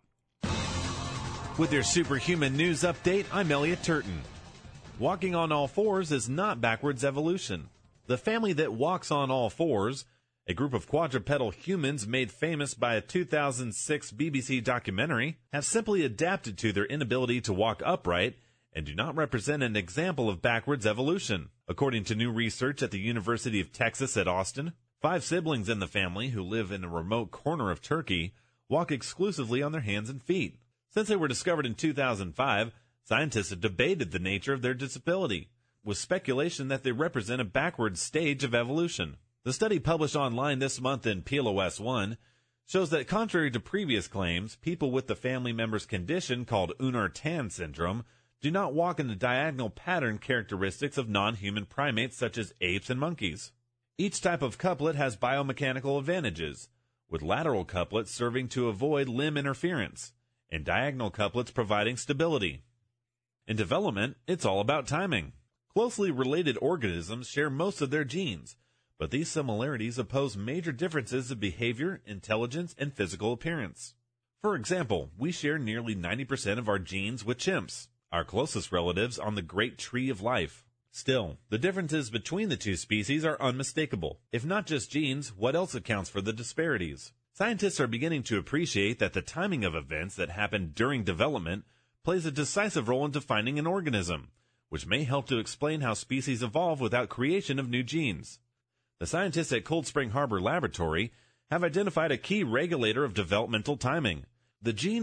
With your Superhuman News Update, I'm Elliot Turton. Walking on all fours is not backwards evolution. The family that walks on all fours, a group of quadrupedal humans made famous by a 2006 BBC documentary, have simply adapted to their inability to walk upright and do not represent an example of backwards evolution. According to new research at the University of Texas at Austin, 5 siblings in the family who live in a remote corner of Turkey walk exclusively on their hands and feet. Since they were discovered in 2005, scientists have debated the nature of their disability, with speculation that they represent a backward stage of evolution. The study published online this month in PLOS One shows that contrary to previous claims, people with the family member's condition called Unnar-Tan syndrome do not walk in the diagonal pattern characteristics of non-human primates such as apes and monkeys. Each type of couplet has biomechanical advantages, with lateral couplets serving to avoid limb interference, and diagonal couplets providing stability. In development, it's all about timing. Closely related organisms share most of their genes, but these similarities oppose major differences of behavior, intelligence, and physical appearance. For example, we share nearly 90% of our genes with chimps, our closest relatives on the Great Tree of Life. Still, the differences between the two species are unmistakable. If not just genes, what else accounts for the disparities? Scientists are beginning to appreciate that the timing of events that happen during development plays a decisive role in defining an organism, which may help to explain how species evolve without creation of new genes. The scientists at Cold Spring Harbor Laboratory have identified a key regulator of developmental timing. The gene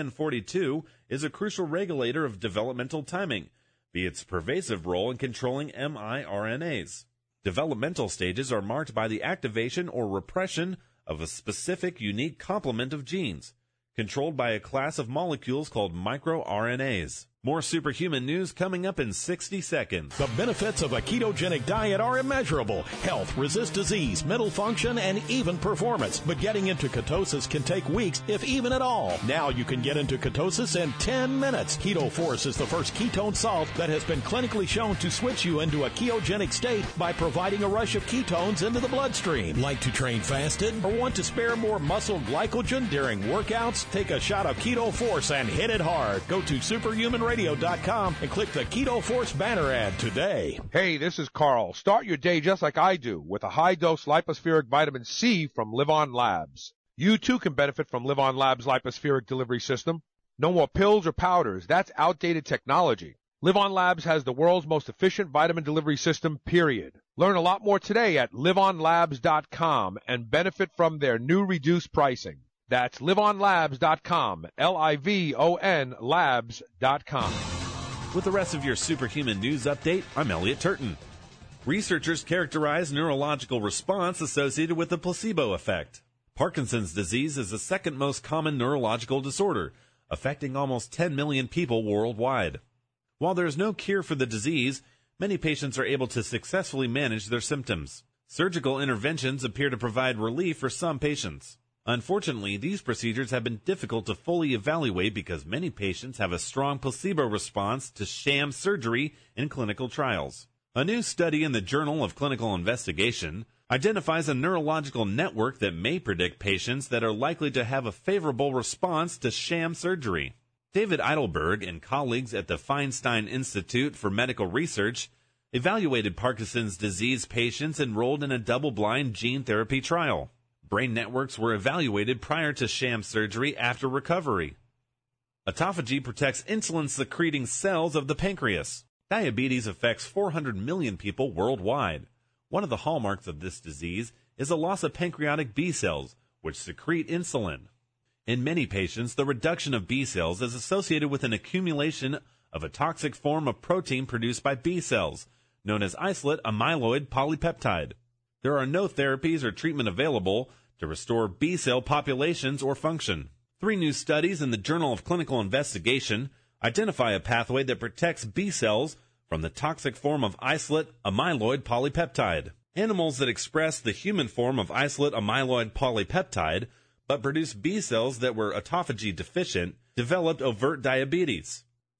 LIN42 is a crucial regulator of developmental timing, via its pervasive role in controlling miRNAs. Developmental stages are marked by the activation or repression of a specific unique complement of genes, controlled by a class of molecules called microRNAs. More superhuman news coming up in 60 seconds. The benefits of a ketogenic diet are immeasurable. Health, resist disease, mental function, and even performance. But getting into ketosis can take weeks, if even at all. Now you can get into ketosis in 10 minutes. Keto Force is the first ketone salt that has been clinically shown to switch you into a ketogenic state by providing a rush of ketones into the bloodstream. Like to train fasted or want to spare more muscle glycogen during workouts? Take a shot of Keto Force and hit it hard. Go to superhumanradio.com and click the Keto Force banner ad today. Hey, this is Carl. Start your day just like I do with a high-dose lipospheric vitamin C from Live On Labs. You too can benefit from Live On Labs' lipospheric delivery system. No more pills or powders. That's outdated technology. Live On Labs has the world's most efficient vitamin delivery system, period. Learn a lot more today at liveonlabs.com and benefit from their new reduced pricing. That's liveonlabs.com, Livon labs.com. With the rest of your superhuman news update, I'm Elliot Turton. Researchers characterize neurological response associated with the placebo effect. Parkinson's disease is the second most common neurological disorder, affecting almost 10 million people worldwide. While there is no cure for the disease, many patients are able to successfully manage their symptoms. Surgical interventions appear to provide relief for some patients. Unfortunately, these procedures have been difficult to fully evaluate because many patients have a strong placebo response to sham surgery in clinical trials. A new study in the Journal of Clinical Investigation identifies a neurological network that may predict patients that are likely to have a favorable response to sham surgery. David Eidelberg and colleagues at the Feinstein Institute for Medical Research evaluated Parkinson's disease patients enrolled in a double-blind gene therapy trial. Brain networks were evaluated prior to sham surgery after recovery. Autophagy protects insulin-secreting cells of the pancreas. Diabetes affects 400 million people worldwide. One of the hallmarks of this disease is a loss of pancreatic B cells, which secrete insulin. In many patients, the reduction of B cells is associated with an accumulation of a toxic form of protein produced by B cells, known as isolate amyloid polypeptide. There are no therapies or treatment available to restore B cell populations or function. 3 new studies in the Journal of Clinical Investigation identify a pathway that protects B cells from the toxic form of isolate amyloid polypeptide. Animals that express the human form of isolate amyloid polypeptide but produce B cells that were autophagy deficient developed overt diabetes.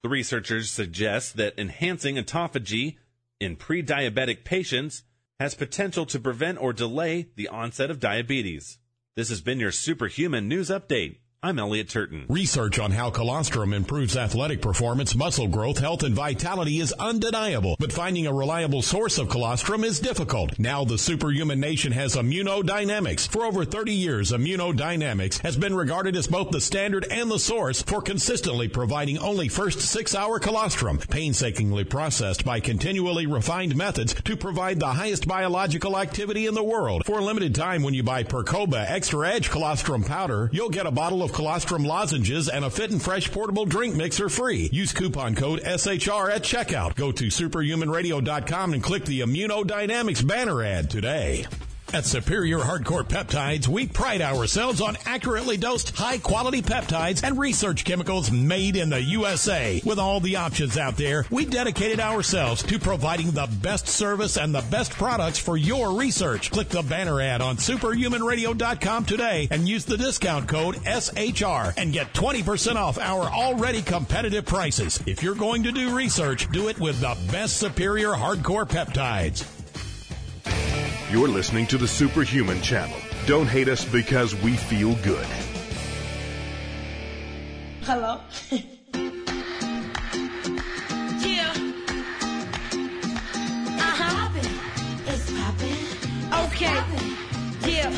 The researchers suggest that enhancing autophagy in pre-diabetic patients has potential to prevent or delay the onset of diabetes. This has been your Superhuman News Update. I'm Elliot Turton. Research on how colostrum improves athletic performance, muscle growth, health, and vitality is undeniable, but finding a reliable source of colostrum is difficult. Now the Superhuman Nation has Immunodynamics. For over 30 years, Immunodynamics has been regarded as both the standard and the source for consistently providing only first 6-hour colostrum, painstakingly processed by continually refined methods to provide the highest biological activity in the world. For a limited time, when you buy Percoba Extra Edge colostrum powder, you'll get a bottle of colostrum lozenges and a Fit and Fresh portable drink mixer free. Use coupon code SHR at checkout. Go to superhumanradio.com and click the Immunodynamics banner ad today. At Superior Hardcore Peptides, we pride ourselves on accurately dosed, high-quality peptides and research chemicals made in the USA. With all the options out there, we dedicated ourselves to providing the best service and the best products for your research. Click the banner ad on superhumanradio.com today and use the discount code SHR and get 20% off our already competitive prices. If you're going to do research, do it with the best Superior Hardcore Peptides. You're listening to the Superhuman Channel. Don't hate us because we feel good. Hello? Yeah. It's poppin'. Okay. Yeah.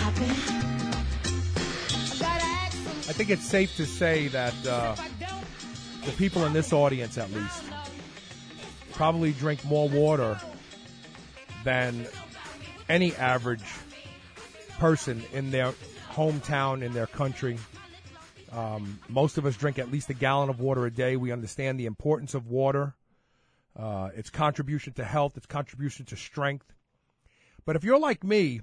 I think it's safe to say that the people in this audience, at least, probably drink more water than any average person in their hometown, in their country. Most of us drink at least a gallon of water a day. We understand the importance of water, its contribution to health, its contribution to strength. But if you're like me,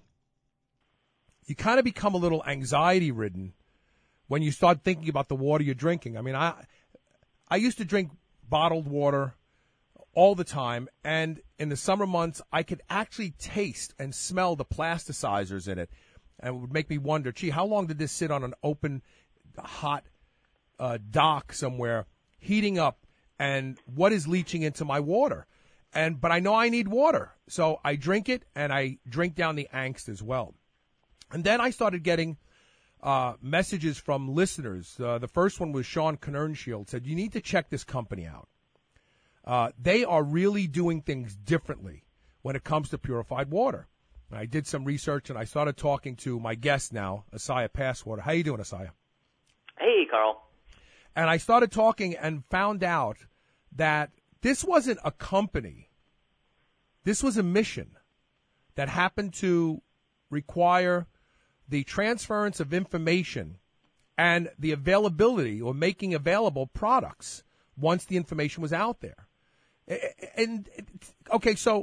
you kind of become a little anxiety-ridden when you start thinking about the water you're drinking. I mean, I used to drink bottled water all the time, and in the summer months, I could actually taste and smell the plasticizers in it, and it would make me wonder, gee, how long did this sit on an open, hot dock somewhere, heating up, and what is leaching into my water? But I know I need water, so I drink it, and I drink down the angst as well. And then I started getting messages from listeners. The first one was Sean Kernenshield, said, you need to check this company out. They are really doing things differently when it comes to purified water. And I did some research, and I started talking to my guest now, Asaya Passwater. How you doing, Asaya? Hey, Carl. And I started talking and found out that this wasn't a company. This was a mission that happened to require the transference of information and the availability or making available products once the information was out there. And okay, so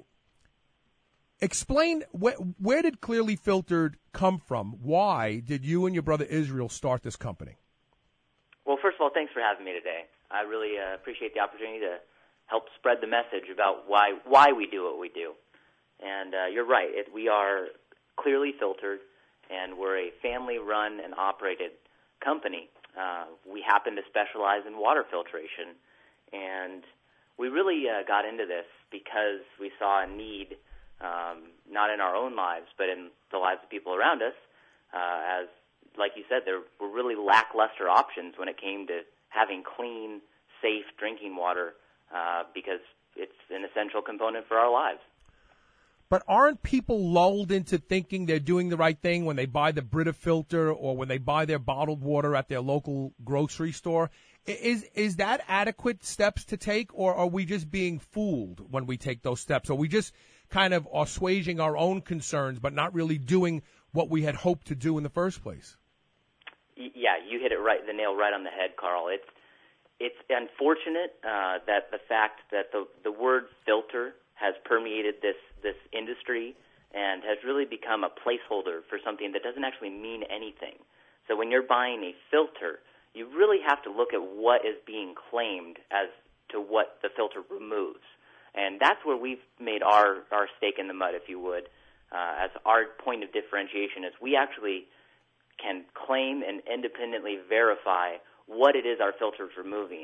explain where did Clearly Filtered come from? Why did you and your brother Israel start this company? Well, first of all, thanks for having me today. I really appreciate the opportunity to help spread the message about why we do what we do. And you're right, we are Clearly Filtered, and we're a family-run and operated company. We happen to specialize in water filtration, and we really got into this because we saw a need, not in our own lives, but in the lives of people around us. As, like you said, there were really lackluster options when it came to having clean, safe drinking water, because it's an essential component for our lives. But aren't people lulled into thinking they're doing the right thing when they buy the Brita filter or when they buy their bottled water at their local grocery store? Is that adequate steps to take, or are we just being fooled when we take those steps? Or we just kind of assuaging our own concerns but not really doing what we had hoped to do in the first place? Yeah, you hit it right, the nail right on the head, Carl. It's unfortunate that the fact that the word filter has permeated this industry and has really become a placeholder for something that doesn't actually mean anything. So when you're buying a filter, you really have to look at what is being claimed as to what the filter removes. And that's where we've made our stake in the mud, if you would, as our point of differentiation is we actually can claim and independently verify what it is our filter is removing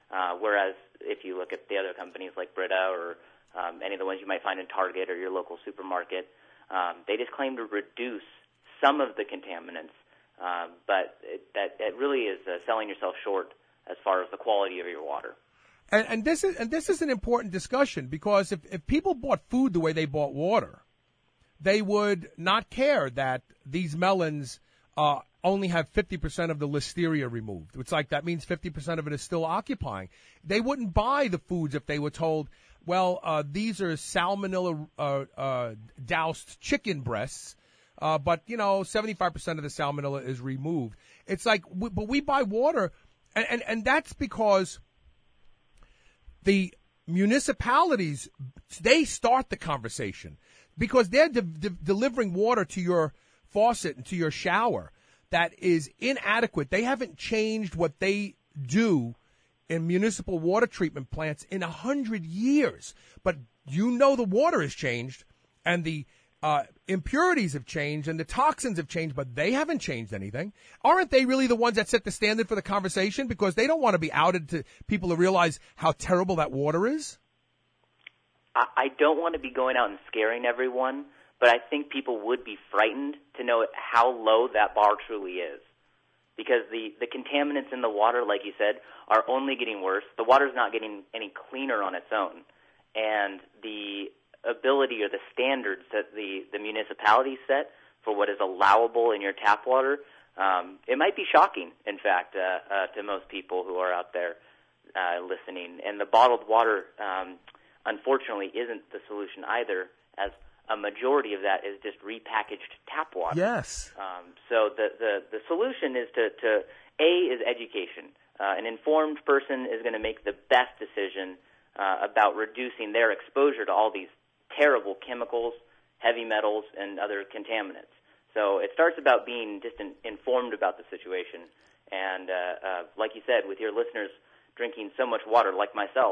Whereas if you look at the other companies like Brita or any of the ones you might find in Target or your local supermarket, they just claim to reduce some of the contaminants, but it really is selling yourself short as far as the quality of your water. And this is an important discussion, because if people bought food the way they bought water, they would not care that these melons only have 50% of the listeria removed. It's like that means 50% of it is still occupying. They wouldn't buy the foods if they were told, well, these are salmonella doused chicken breasts, but 75% of the salmonella is removed. It's like, but we buy water, and that's because the municipalities, they start the conversation, because they're delivering water to your faucet and to your shower that is inadequate. They haven't changed what they do in municipal water treatment plants in 100 years. But the water has changed, and the impurities have changed, and the toxins have changed, but they haven't changed anything. Aren't they really the ones that set the standard for the conversation? Because they don't want to be outed to people to realize how terrible that water is? I don't want to be going out and scaring everyone, but I think people would be frightened to know how low that bar truly is. Because the contaminants in the water, like you said, are only getting worse. The water's not getting any cleaner on its own. And the ability or the standards that the municipality set for what is allowable in your tap water, it might be shocking, in fact, to most people who are out there listening. And the bottled water, unfortunately, isn't the solution either, as a majority of that is just repackaged tap water. Yes. So the solution is to is education. An informed person is going to make the best decision about reducing their exposure to all these terrible chemicals, heavy metals, and other contaminants. So it starts about being just informed about the situation. And like you said, with your listeners drinking so much water, like myself,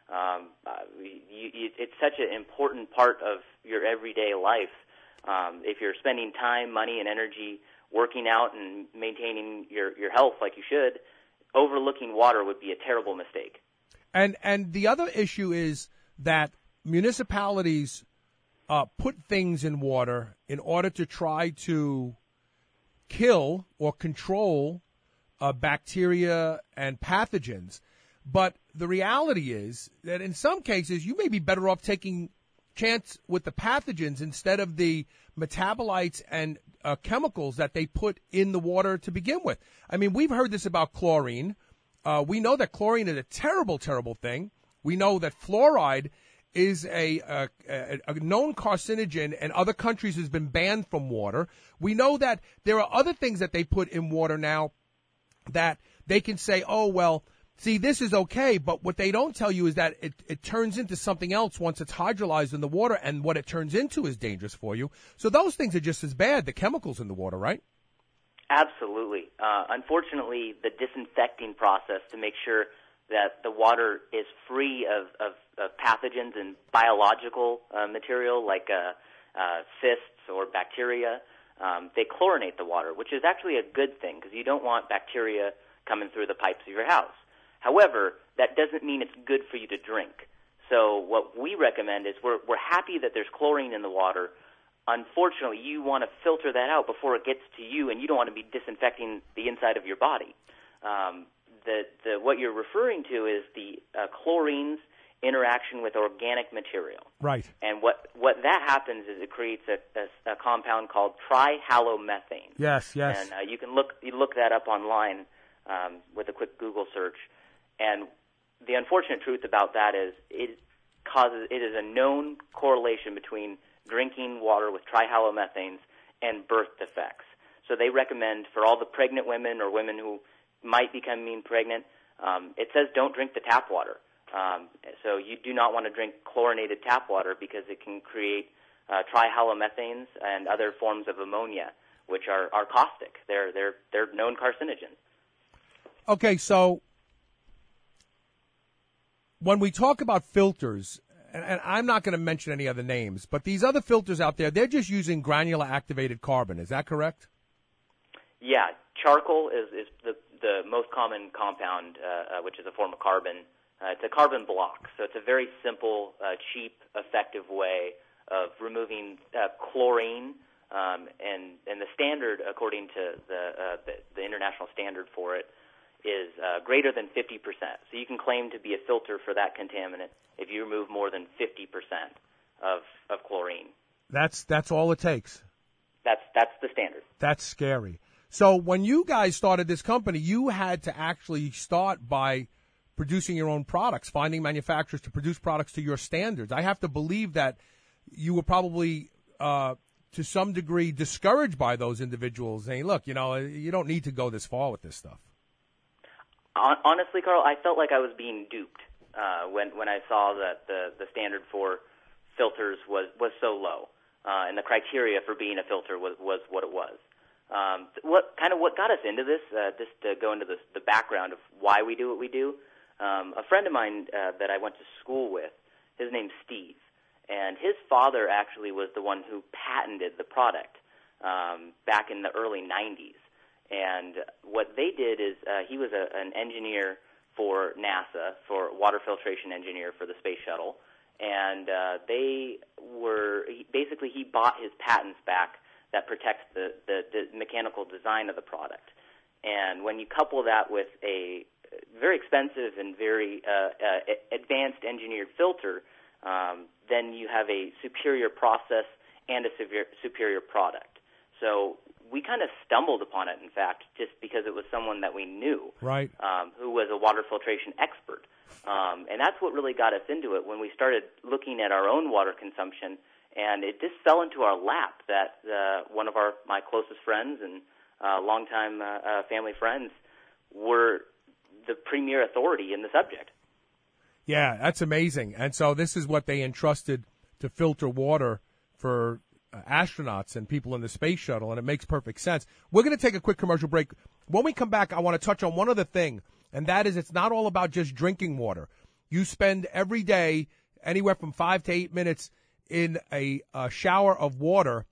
it's such an important part of your everyday life. If you're spending time, money, and energy working out and maintaining your health like you should, overlooking water would be a terrible mistake. And the other issue is that municipalities put things in water in order to try to kill or control bacteria and pathogens. But the reality is that in some cases, you may be better off taking chance with the pathogens instead of the metabolites and chemicals that they put in the water to begin with. I mean, we've heard this about chlorine. We know that chlorine is a terrible, terrible thing. We know that fluoride is a known carcinogen, and other countries has been banned from water. We know that there are other things that they put in water now that they can say, oh, well, see, this is okay, but what they don't tell you is that it turns into something else once it's hydrolyzed in the water, and what it turns into is dangerous for you. So those things are just as bad, the chemicals in the water, right? Absolutely. Unfortunately, the disinfecting process to make sure that the water is free of pathogens and biological material like cysts or bacteria, they chlorinate the water, which is actually a good thing because you don't want bacteria coming through the pipes of your house. However, that doesn't mean it's good for you to drink. So what we recommend is we're happy that there's chlorine in the water. Unfortunately, you want to filter that out before it gets to you, and you don't want to be disinfecting the inside of your body. What you're referring to is the chlorine's interaction with organic material. Right. And what that happens is it creates a compound called trihalomethane. Yes, yes. And you can look that up online with a quick Google search. And the unfortunate truth about that is it is a known correlation between drinking water with trihalomethanes and birth defects. So they recommend for all the pregnant women or women who might become pregnant, it says don't drink the tap water. So you do not want to drink chlorinated tap water because it can create trihalomethanes and other forms of ammonia, which are caustic. They're known carcinogens. Okay, so when we talk about filters, and I'm not going to mention any other names, but these other filters out there, they're just using granular activated carbon. Is that correct? Yeah, charcoal is the most common compound, which is a form of carbon. It's a carbon block, so it's a very simple, cheap, effective way of removing chlorine. And the standard, according to the international standard for it, is greater than 50%. So you can claim to be a filter for that contaminant if you remove more than 50% of chlorine. That's all it takes. That's the standard. That's scary. So when you guys started this company, you had to actually start by producing your own products, finding manufacturers to produce products to your standards. I have to believe that you were probably, to some degree, discouraged by those individuals saying, look, you don't need to go this far with this stuff. Honestly, Carl, I felt like I was being duped when I saw that the standard for filters was so low, and the criteria for being a filter was what it was. What got us into this, just to go into the background of why we do what we do, a friend of mine that I went to school with, his name's Steve, and his father actually was the one who patented the product back in the early 90s. And what they did is he was an engineer for NASA, for water filtration engineer for the space shuttle, and he bought his patents back that protects the mechanical design of the product. And when you couple that with a very expensive and very advanced engineered filter, then you have a superior process and a superior product. So we kind of stumbled upon it, in fact, just because it was someone that we knew, right? Who was a water filtration expert. And that's what really got us into it when we started looking at our own water consumption, and it just fell into our lap that one of my closest friends and longtime family friends were the premier authority in the subject. Yeah, that's amazing. And so this is what they entrusted to filter water for astronauts and people in the space shuttle, and it makes perfect sense. We're going to take a quick commercial break. When we come back, I want to touch on one other thing, and that is it's not all about just drinking water. You spend every day anywhere from 5 to 8 minutes in a shower of water,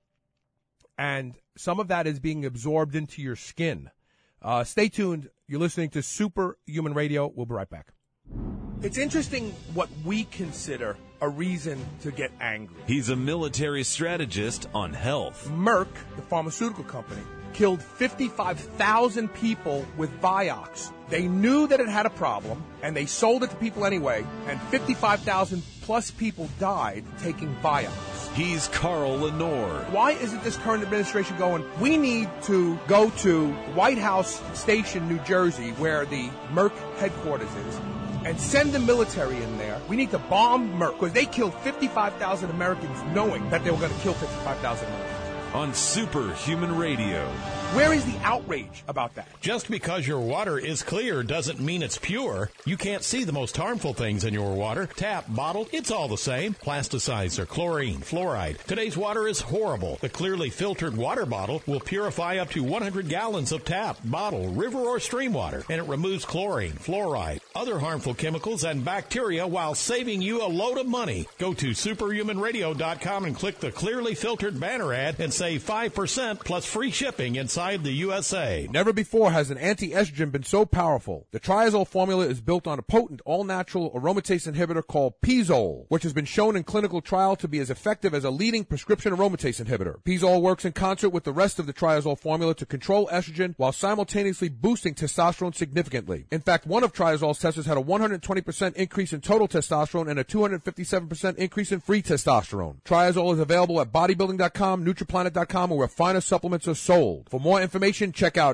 and some of that is being absorbed into your skin. Stay tuned. You're listening to Superhuman Radio. We'll be right back. It's interesting what we consider a reason to get angry. He's a military strategist on health. Merck, the pharmaceutical company, killed 55,000 people with Vioxx. They knew that it had a problem, and they sold it to people anyway, and 55,000 plus people died taking Vioxx. He's Carl Lenore. Why isn't this current administration going, we need to go to White House Station, New Jersey, where the Merck headquarters is, and send the military in there. We need to bomb Merck, because they killed 55,000 Americans knowing that they were going to kill 55,000 Americans. On Superhuman Radio. Where is the outrage about that? Just because your water is clear doesn't mean it's pure. You can't see the most harmful things in your water. Tap, bottle, it's all the same. Plasticides or chlorine, fluoride. Today's water is horrible. The clearly filtered water bottle will purify up to 100 gallons of tap, bottle, river, or stream water, and it removes chlorine, fluoride, other harmful chemicals, and bacteria while saving you a load of money. Go to superhumanradio.com and click the clearly filtered banner ad and save 5% plus free shipping inside the USA. Never before has an anti-estrogen been so powerful. The triazole formula is built on a potent, all-natural aromatase inhibitor called Pizole, which has been shown in clinical trial to be as effective as a leading prescription aromatase inhibitor. Pizole works in concert with the rest of the triazole formula to control estrogen while simultaneously boosting testosterone significantly. In fact, one of triazole's testers had a 120% increase in total testosterone and a 257% increase in free testosterone. Triazole is available at bodybuilding.com, nutriplanet.com, or where finer supplements are sold. For more information, check out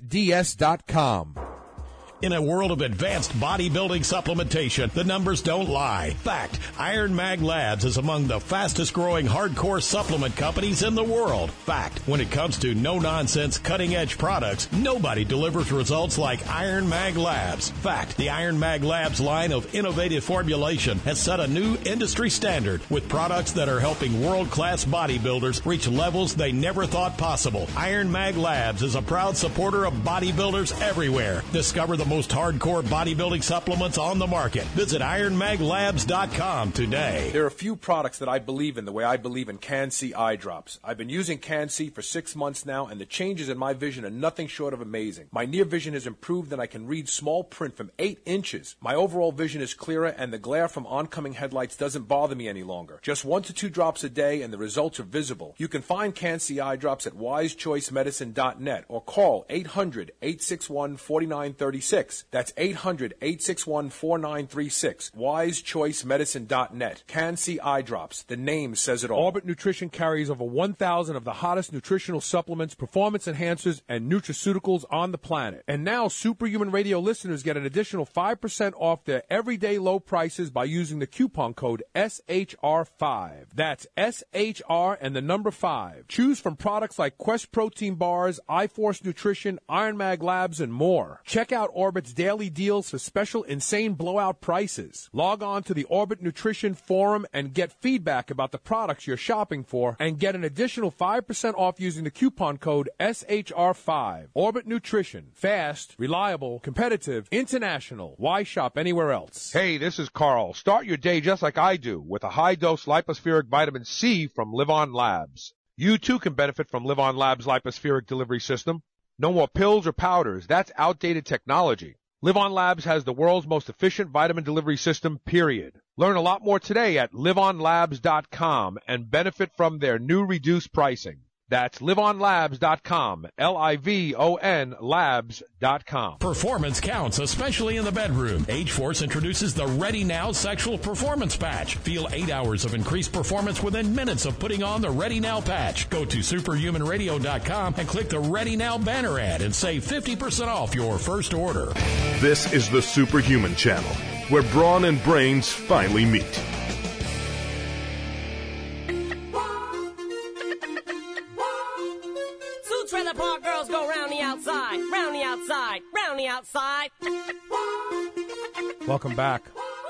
getds.com. In a world of advanced bodybuilding supplementation, the numbers don't lie. Fact, Iron Mag Labs is among the fastest growing hardcore supplement companies in the world. Fact, when it comes to no-nonsense, cutting-edge products, nobody delivers results like Iron Mag Labs. Fact, the Iron Mag Labs line of innovative formulation has set a new industry standard with products that are helping world-class bodybuilders reach levels they never thought possible. Iron Mag Labs is a proud supporter of bodybuilders everywhere. Discover the most hardcore bodybuilding supplements on the market. Visit IronMagLabs.com today. There are a few products that I believe in the way I believe in Can-C eye drops. I've been using Can-C for 6 months now, and the changes in my vision are nothing short of amazing. My near vision has improved, and I can read small print from 8 inches. My overall vision is clearer, and the glare from oncoming headlights doesn't bother me any longer. Just 1 to 2 drops a day, and the results are visible. You can find Can-C eye drops at wisechoicemedicine.net or call 800-861-4936. That's 800-861-4936. wisechoicemedicine.net. Can-C eye drops. The name says it all. Orbit Nutrition carries over 1,000 of the hottest nutritional supplements, performance enhancers, and nutraceuticals on the planet. And now Superhuman Radio listeners get an additional 5% off their everyday low prices by using the coupon code SHR5. That's SHR and the number 5. Choose from products like Quest Protein Bars, iForce Nutrition, Iron Mag Labs, and more. Check out Orbit's daily deals for special insane blowout prices. Log on to the Orbit Nutrition Forum and get feedback about the products you're shopping for and get an additional 5% off using the coupon code SHR5. Orbit Nutrition. Fast, reliable, competitive, international. Why shop anywhere else? Hey, this is Carl. Start your day just like I do with a high-dose lipospheric vitamin C from Live On Labs. You too can benefit from Live On Labs' lipospheric delivery system. No more pills or powders. That's outdated technology. Live On Labs has the world's most efficient vitamin delivery system, period. Learn a lot more today at liveonlabs.com and benefit from their new reduced pricing. That's liveonlabs.com, Livon labs.com. Performance counts, especially in the bedroom. H-Force introduces the Ready Now Sexual Performance Patch. Feel 8 hours of increased performance within minutes of putting on the Ready Now patch. Go to superhumanradio.com and click the Ready Now banner ad and save 50% off your first order. This is the Superhuman Channel, where brawn and brains finally meet. Trailer park girls go round the outside, round the outside, round the outside. Welcome back.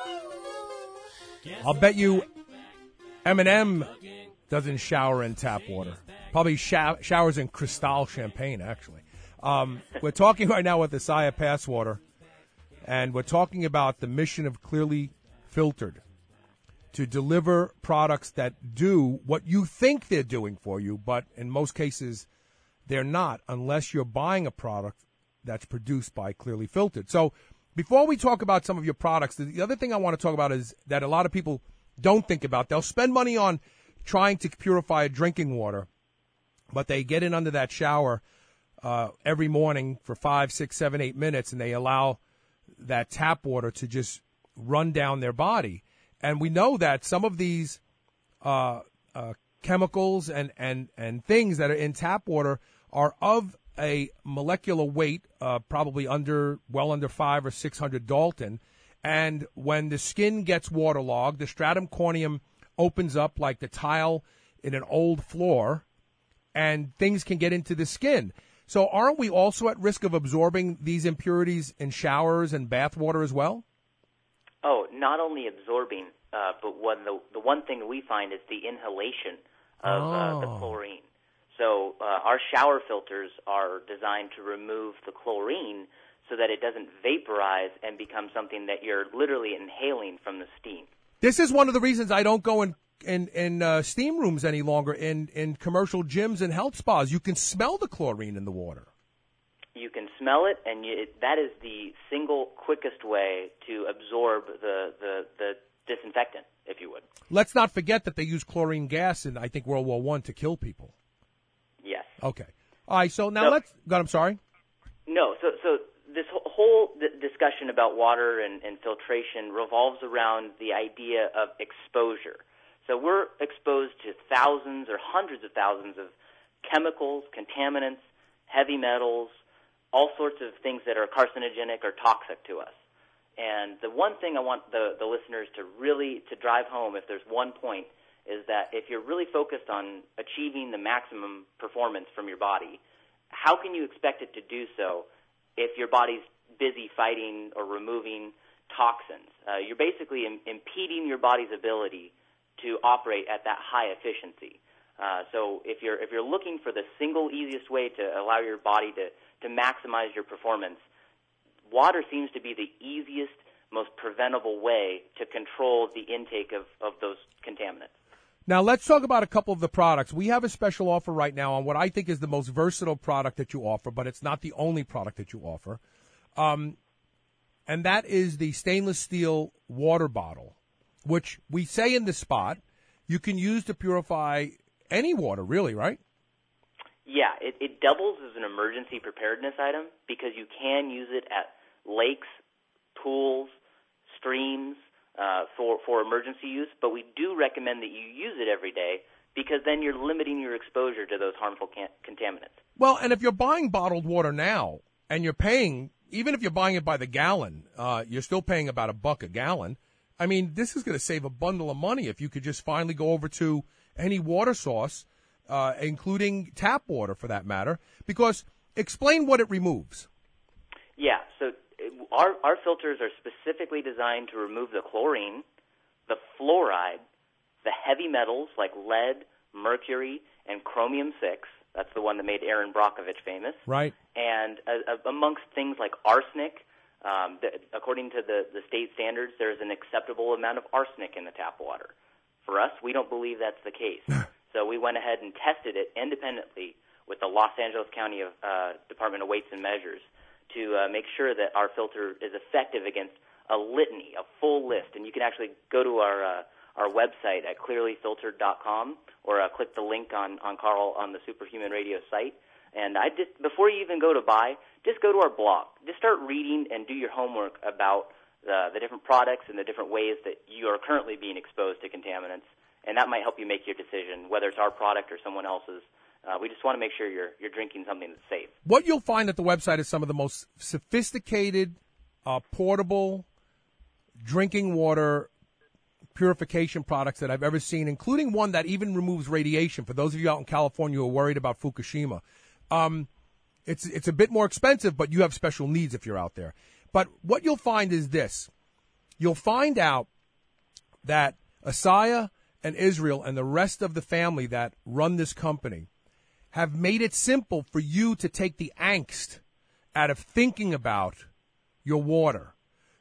I'll bet you Eminem doesn't shower in tap water. Probably showers in Cristal champagne, actually. We're talking right now with Isaiah Passwater, and we're talking about the mission of Clearly Filtered to deliver products that do what you think they're doing for you, but in most cases they're not, unless you're buying a product that's produced by Clearly Filtered. So before we talk about some of your products, the other thing I want to talk about is that a lot of people don't think about. They'll spend money on trying to purify drinking water, but they get in under that shower every morning for 5, 6, 7, 8 minutes, and they allow that tap water to just run down their body. And we know that some of these chemicals and things that are in tap water are of a molecular weight, probably well under 500 or 600 Dalton. And when the skin gets waterlogged, the stratum corneum opens up like the tile in an old floor, and things can get into the skin. So aren't we also at risk of absorbing these impurities in showers and bath water as well? Oh, not only absorbing, but the one thing we find is the inhalation of the chlorine. So our shower filters are designed to remove the chlorine so that it doesn't vaporize and become something that you're literally inhaling from the steam. This is one of the reasons I don't go in steam rooms any longer in commercial gyms and health spas. You can smell the chlorine in the water. You can smell it, and that is the single quickest way to absorb the disinfectant, if you would. Let's not forget that they used chlorine gas in, I think, World War I to kill people. Yes. Okay. All right, so now let's... God, I'm sorry? No, so this whole discussion about water and filtration revolves around the idea of exposure. So we're exposed to thousands or hundreds of thousands of chemicals, contaminants, heavy metals, all sorts of things that are carcinogenic or toxic to us. And the one thing I want the listeners to really drive home, if there's one point, is that if you're really focused on achieving the maximum performance from your body, how can you expect it to do so if your body's busy fighting or removing toxins? You're basically impeding your body's ability to operate at that high efficiency. So if you're looking for the single easiest way to allow your body to maximize your performance, water seems to be the easiest, most preventable way to control the intake of those contaminants. Now, let's talk about a couple of the products. We have a special offer right now on what I think is the most versatile product that you offer, but it's not the only product that you offer. And that is the stainless steel water bottle, which we say in the spot you can use to purify any water, really, right? Yeah, it doubles as an emergency preparedness item because you can use it at lakes, pools, streams, for emergency use, but we do recommend that you use it every day because then you're limiting your exposure to those harmful contaminants. Well, and if you're buying bottled water now and you're paying, even if you're buying it by the gallon, you're still paying about $1 a gallon. I mean, this is going to save a bundle of money if you could just finally go over to any water source, including tap water for that matter, because explain what it removes. Yeah, so our filters are specifically designed to remove the chlorine, the fluoride, the heavy metals like lead, mercury, and chromium-6. That's the one that made Aaron Brockovich famous. Right. And amongst things like arsenic, according to the state standards, there's an acceptable amount of arsenic in the tap water. For us, we don't believe that's the case. So we went ahead and tested it independently with the Los Angeles County Department of Weights and Measures to make sure that our filter is effective against a litany, a full list. And you can actually go to our website at clearlyfiltered.com or click the link on Carl on the Superhuman Radio site. And before you even go to buy, just go to our blog. Just start reading and do your homework about the different products and the different ways that you are currently being exposed to contaminants. And that might help you make your decision, whether it's our product or someone else's. We just want to make sure you're drinking something that's safe. What you'll find at the website is some of the most sophisticated, portable drinking water purification products that I've ever seen, including one that even removes radiation. For those of you out in California who are worried about Fukushima, it's a bit more expensive, but you have special needs if you're out there. But what you'll find is this. You'll find out that Asaya and Israel and the rest of the family that run this company have made it simple for you to take the angst out of thinking about your water.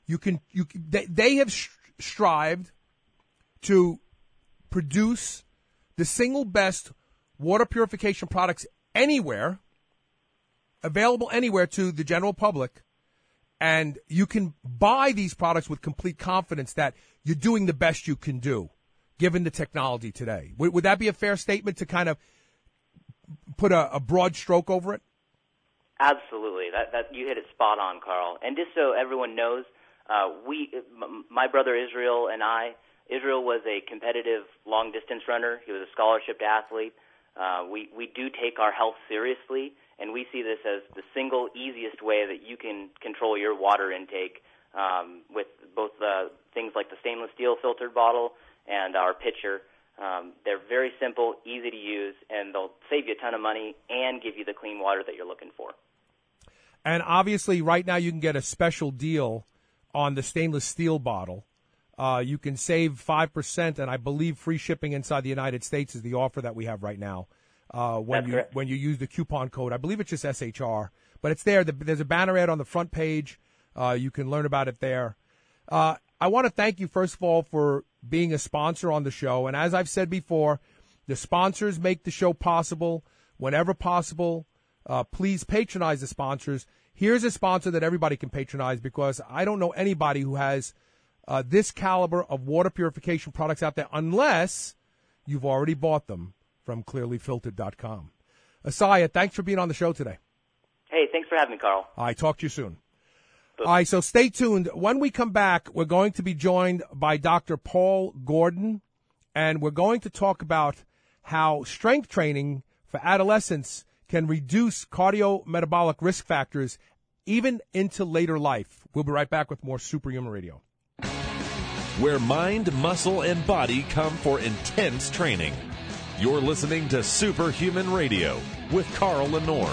They have strived to produce the single best water purification products anywhere, available anywhere to the general public, and you can buy these products with complete confidence that you're doing the best you can do, given the technology today. Would that be a fair statement to kind of put a broad stroke over it? Absolutely. That you hit it spot on, Carl. And just so everyone knows, my brother Israel and Israel was a competitive long-distance runner. He was a scholarship athlete. We do take our health seriously, and we see this as the single easiest way that you can control your water intake with both things like the stainless steel filtered bottle and our pitcher. They're very simple, easy to use, and they'll save you a ton of money and give you the clean water that you're looking for. And obviously, right now you can get a special deal on the stainless steel bottle. You can save 5%, and I believe free shipping inside the United States is the offer that we have right now. When you use the coupon code, I believe it's just SHR, but it's there. There's a banner ad on the front page. You can learn about it there. I want to thank you, first of all, for being a sponsor on the show. And as I've said before, the sponsors make the show possible. Whenever possible, please patronize the sponsors. Here's a sponsor that everybody can patronize, because I don't know anybody who has this caliber of water purification products out there unless you've already bought them from clearlyfiltered.com. Asaya, thanks for being on the show today. Hey, thanks for having me, Carl. All right, talk to you soon. All right, so stay tuned. When we come back, we're going to be joined by Dr. Paul Gordon, and we're going to talk about how strength training for adolescents can reduce cardiometabolic risk factors even into later life. We'll be right back with more Superhuman Radio. Where mind, muscle, and body come for intense training. You're listening to Superhuman Radio with Carl Lenore.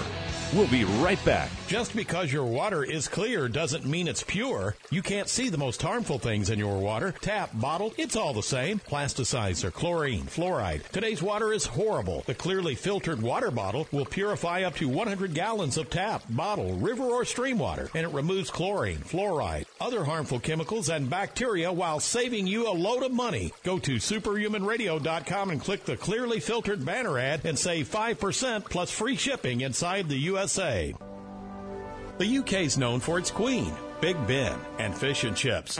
We'll be right back. Just because your water is clear doesn't mean it's pure. You can't see the most harmful things in your water. Tap, bottle, it's all the same. Plasticides or chlorine, fluoride. Today's water is horrible. The clearly filtered water bottle will purify up to 100 gallons of tap, bottle, river, or stream water, and it removes chlorine, fluoride, other harmful chemicals, and bacteria while saving you a load of money. Go to superhumanradio.com and click the clearly filtered banner ad and save 5% plus free shipping inside the USA. The UK's known for its Queen, Big Ben, and fish and chips.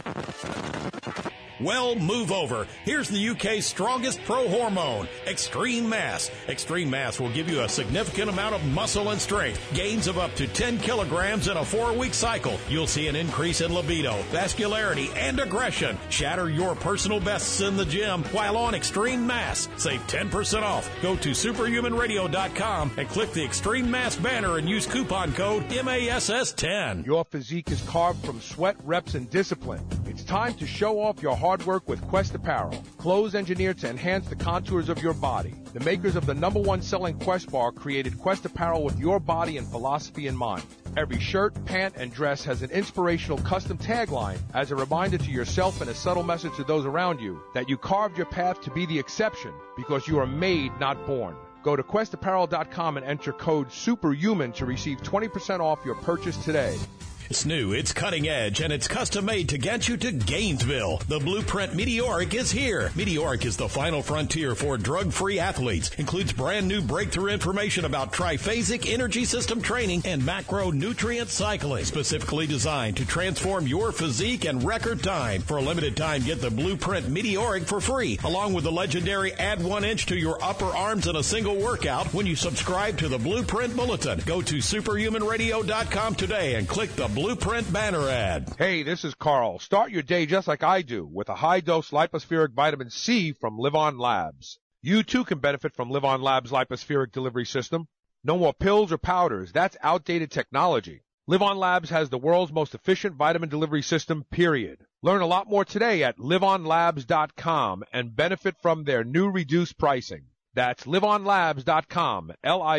Well, move over. Here's the UK's strongest pro hormone, Extreme Mass. Extreme Mass will give you a significant amount of muscle and strength, gains of up to 10 kilograms in a 4-week cycle. You'll see an increase in libido, vascularity, and aggression. Shatter your personal bests in the gym while on Extreme Mass. Save 10% off. Go to superhumanradio.com and click the Extreme Mass banner and use coupon code MASS10. Your physique is carved from sweat, reps, and discipline. It's time to show off your hard work with Quest Apparel. Clothes engineered to enhance the contours of your body. The makers of the #1 selling Quest bar created Quest Apparel with your body and philosophy in mind. Every shirt, pant, and dress has an inspirational custom tagline as a reminder to yourself and a subtle message to those around you that you carved your path to be the exception because you are made, not born. Go to questapparel.com and enter code SUPERHUMAN to receive 20% off your purchase today. It's new, it's cutting edge, and it's custom made to get you to Gainesville. The Blueprint Meteoric is here. Meteoric is the final frontier for drug-free athletes. Includes brand new breakthrough information about triphasic energy system training and macronutrient cycling. Specifically designed to transform your physique in record time. For a limited time, get the Blueprint Meteoric for free, along with the legendary Add 1 inch to your upper arms in a single workout when you subscribe to the Blueprint Bulletin. Go to superhumanradio.com today and click the Blueprint banner ad. Hey, this is Carl. Start your day just like I do with a high-dose lipospheric vitamin C from Live On Labs. You too can benefit from Live On Labs lipospheric delivery system. No more pills or powders. That's outdated technology. Live On Labs has the world's most efficient vitamin delivery system, period. Learn a lot more today at liveonlabs.com and benefit from their new reduced pricing. That's liveonlabs.com,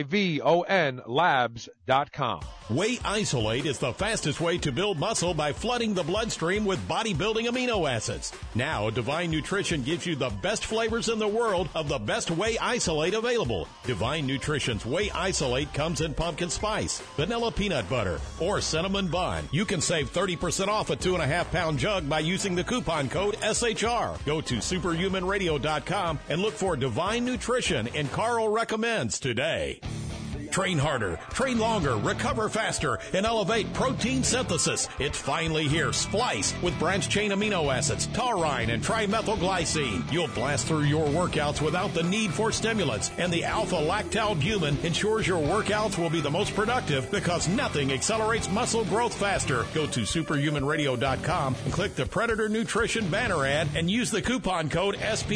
Livon labs.com. Whey Isolate is the fastest way to build muscle by flooding the bloodstream with bodybuilding amino acids. Now, Divine Nutrition gives you the best flavors in the world of the best Whey Isolate available. Divine Nutrition's Whey Isolate comes in pumpkin spice, vanilla peanut butter, or cinnamon bun. You can save 30% off a 2.5-pound jug by using the coupon code SHR. Go to superhumanradio.com and look for Divine Nutrition and Carl Recommends today. Train harder, train longer, recover faster, and elevate protein synthesis. It's finally here. Splice with branched-chain amino acids, taurine, and trimethylglycine. You'll blast through your workouts without the need for stimulants. And the alpha-lactalbumin ensures your workouts will be the most productive because nothing accelerates muscle growth faster. Go to superhumanradio.com and click the Predator Nutrition banner ad and use the coupon code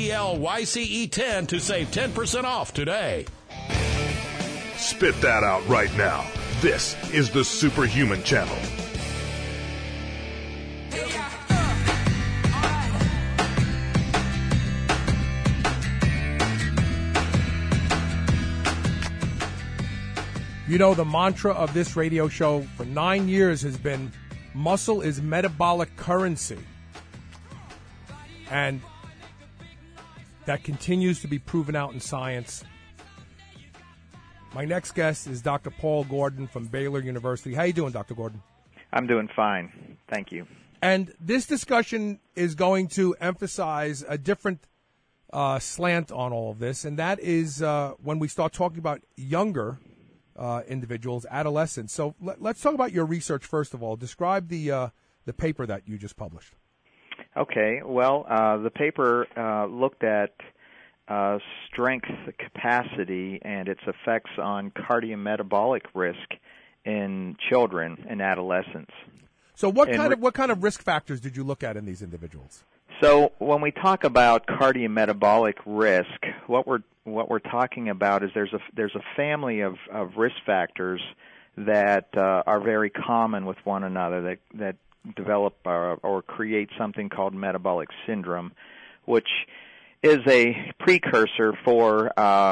SPLYCE10 to save 10% off today. Spit that out right now. This is the Superhuman Channel. You know, the mantra of this radio show for 9 years has been muscle is metabolic currency. And that continues to be proven out in science. My next guest is Dr. Paul Gordon from Baylor University. How you doing, Dr. Gordon? I'm doing fine. Thank you. And this discussion is going to emphasize a different slant on all of this, and that is when we start talking about younger individuals, adolescents. So let's talk about your research first of all. Describe the paper that you just published. Okay. Well, the paper looked at strength capacity and its effects on cardiometabolic risk in children and adolescents. So what kind of risk factors did you look at in these individuals? So when we talk about cardiometabolic risk, what we're talking about is there's a family of risk factors that are very common with one another that develop or create something called metabolic syndrome, which is a precursor for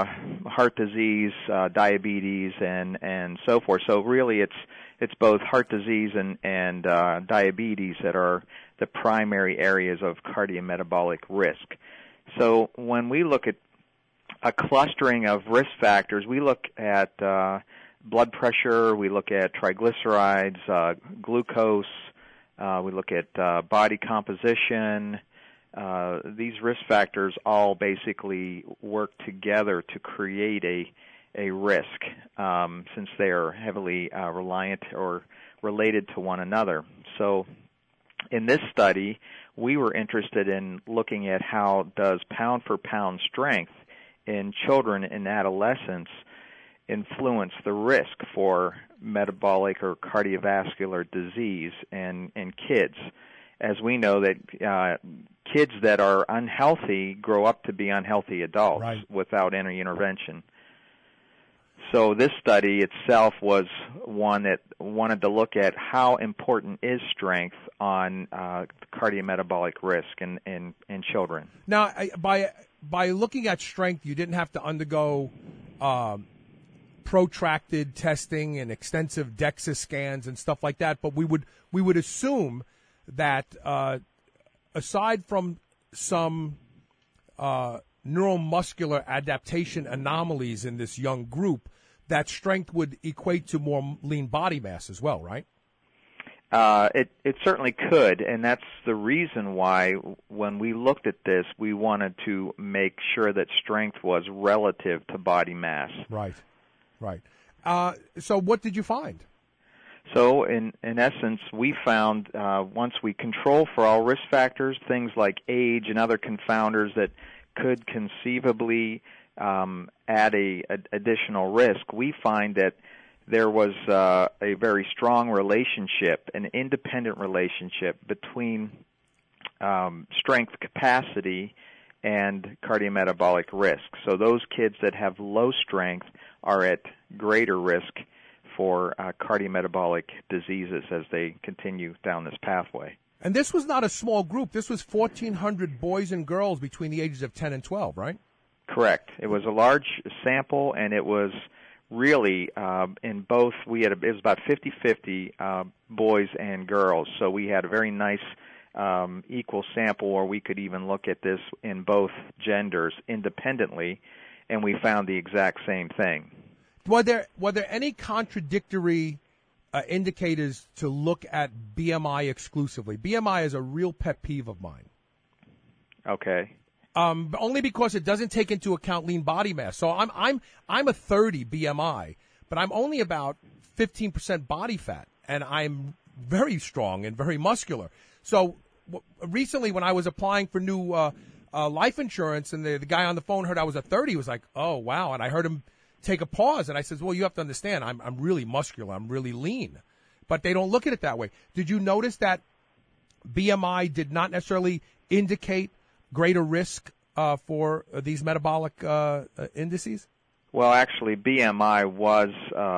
heart disease, diabetes, and so forth. So really, it's both heart disease and diabetes that are the primary areas of cardiometabolic risk. So when we look at a clustering of risk factors, we look at blood pressure, we look at triglycerides, glucose, we look at body composition. These risk factors all basically work together to create a risk, since they are heavily reliant or related to one another. So in this study, we were interested in looking at how does pound-for-pound strength in children and adolescents influence the risk for metabolic or cardiovascular disease in kids. As we know that kids that are unhealthy grow up to be unhealthy adults without any intervention. So this study itself was one that wanted to look at how important is strength on cardiometabolic risk in children. Now, by looking at strength, you didn't have to undergo protracted testing and extensive DEXA scans and stuff like that, but we would assume that aside from some neuromuscular adaptation anomalies in this young group, that strength would equate to more lean body mass as well, right? It certainly could, and that's the reason why when we looked at this, we wanted to make sure that strength was relative to body mass. Right. So what did you find? So in essence, we found once we control for all risk factors, things like age and other confounders that could conceivably add a additional risk, we find that there was a very strong relationship, an independent relationship between strength capacity and cardiometabolic risk. So those kids that have low strength are at greater risk for cardiometabolic diseases as they continue down this pathway. And this was not a small group. This was 1,400 boys and girls between the ages of 10 and 12, right? Correct. It was a large sample, and it was really in both. It was about 50-50 boys and girls. So we had a very nice equal sample where we could even look at this in both genders independently, and we found the exact same thing. Were there any contradictory indicators to look at BMI exclusively? BMI is a real pet peeve of mine. Okay. Only because it doesn't take into account lean body mass. So I'm a 30 BMI, but I'm only about 15% body fat, and I'm very strong and very muscular. So recently, when I was applying for new life insurance, and the guy on the phone heard I was a 30, he was like, "Oh wow!" And I heard him take a pause, and I said, "Well, you have to understand, I'm really muscular, I'm really lean," but they don't look at it that way. Did you notice that BMI did not necessarily indicate greater risk for these metabolic indices? Well, actually, BMI was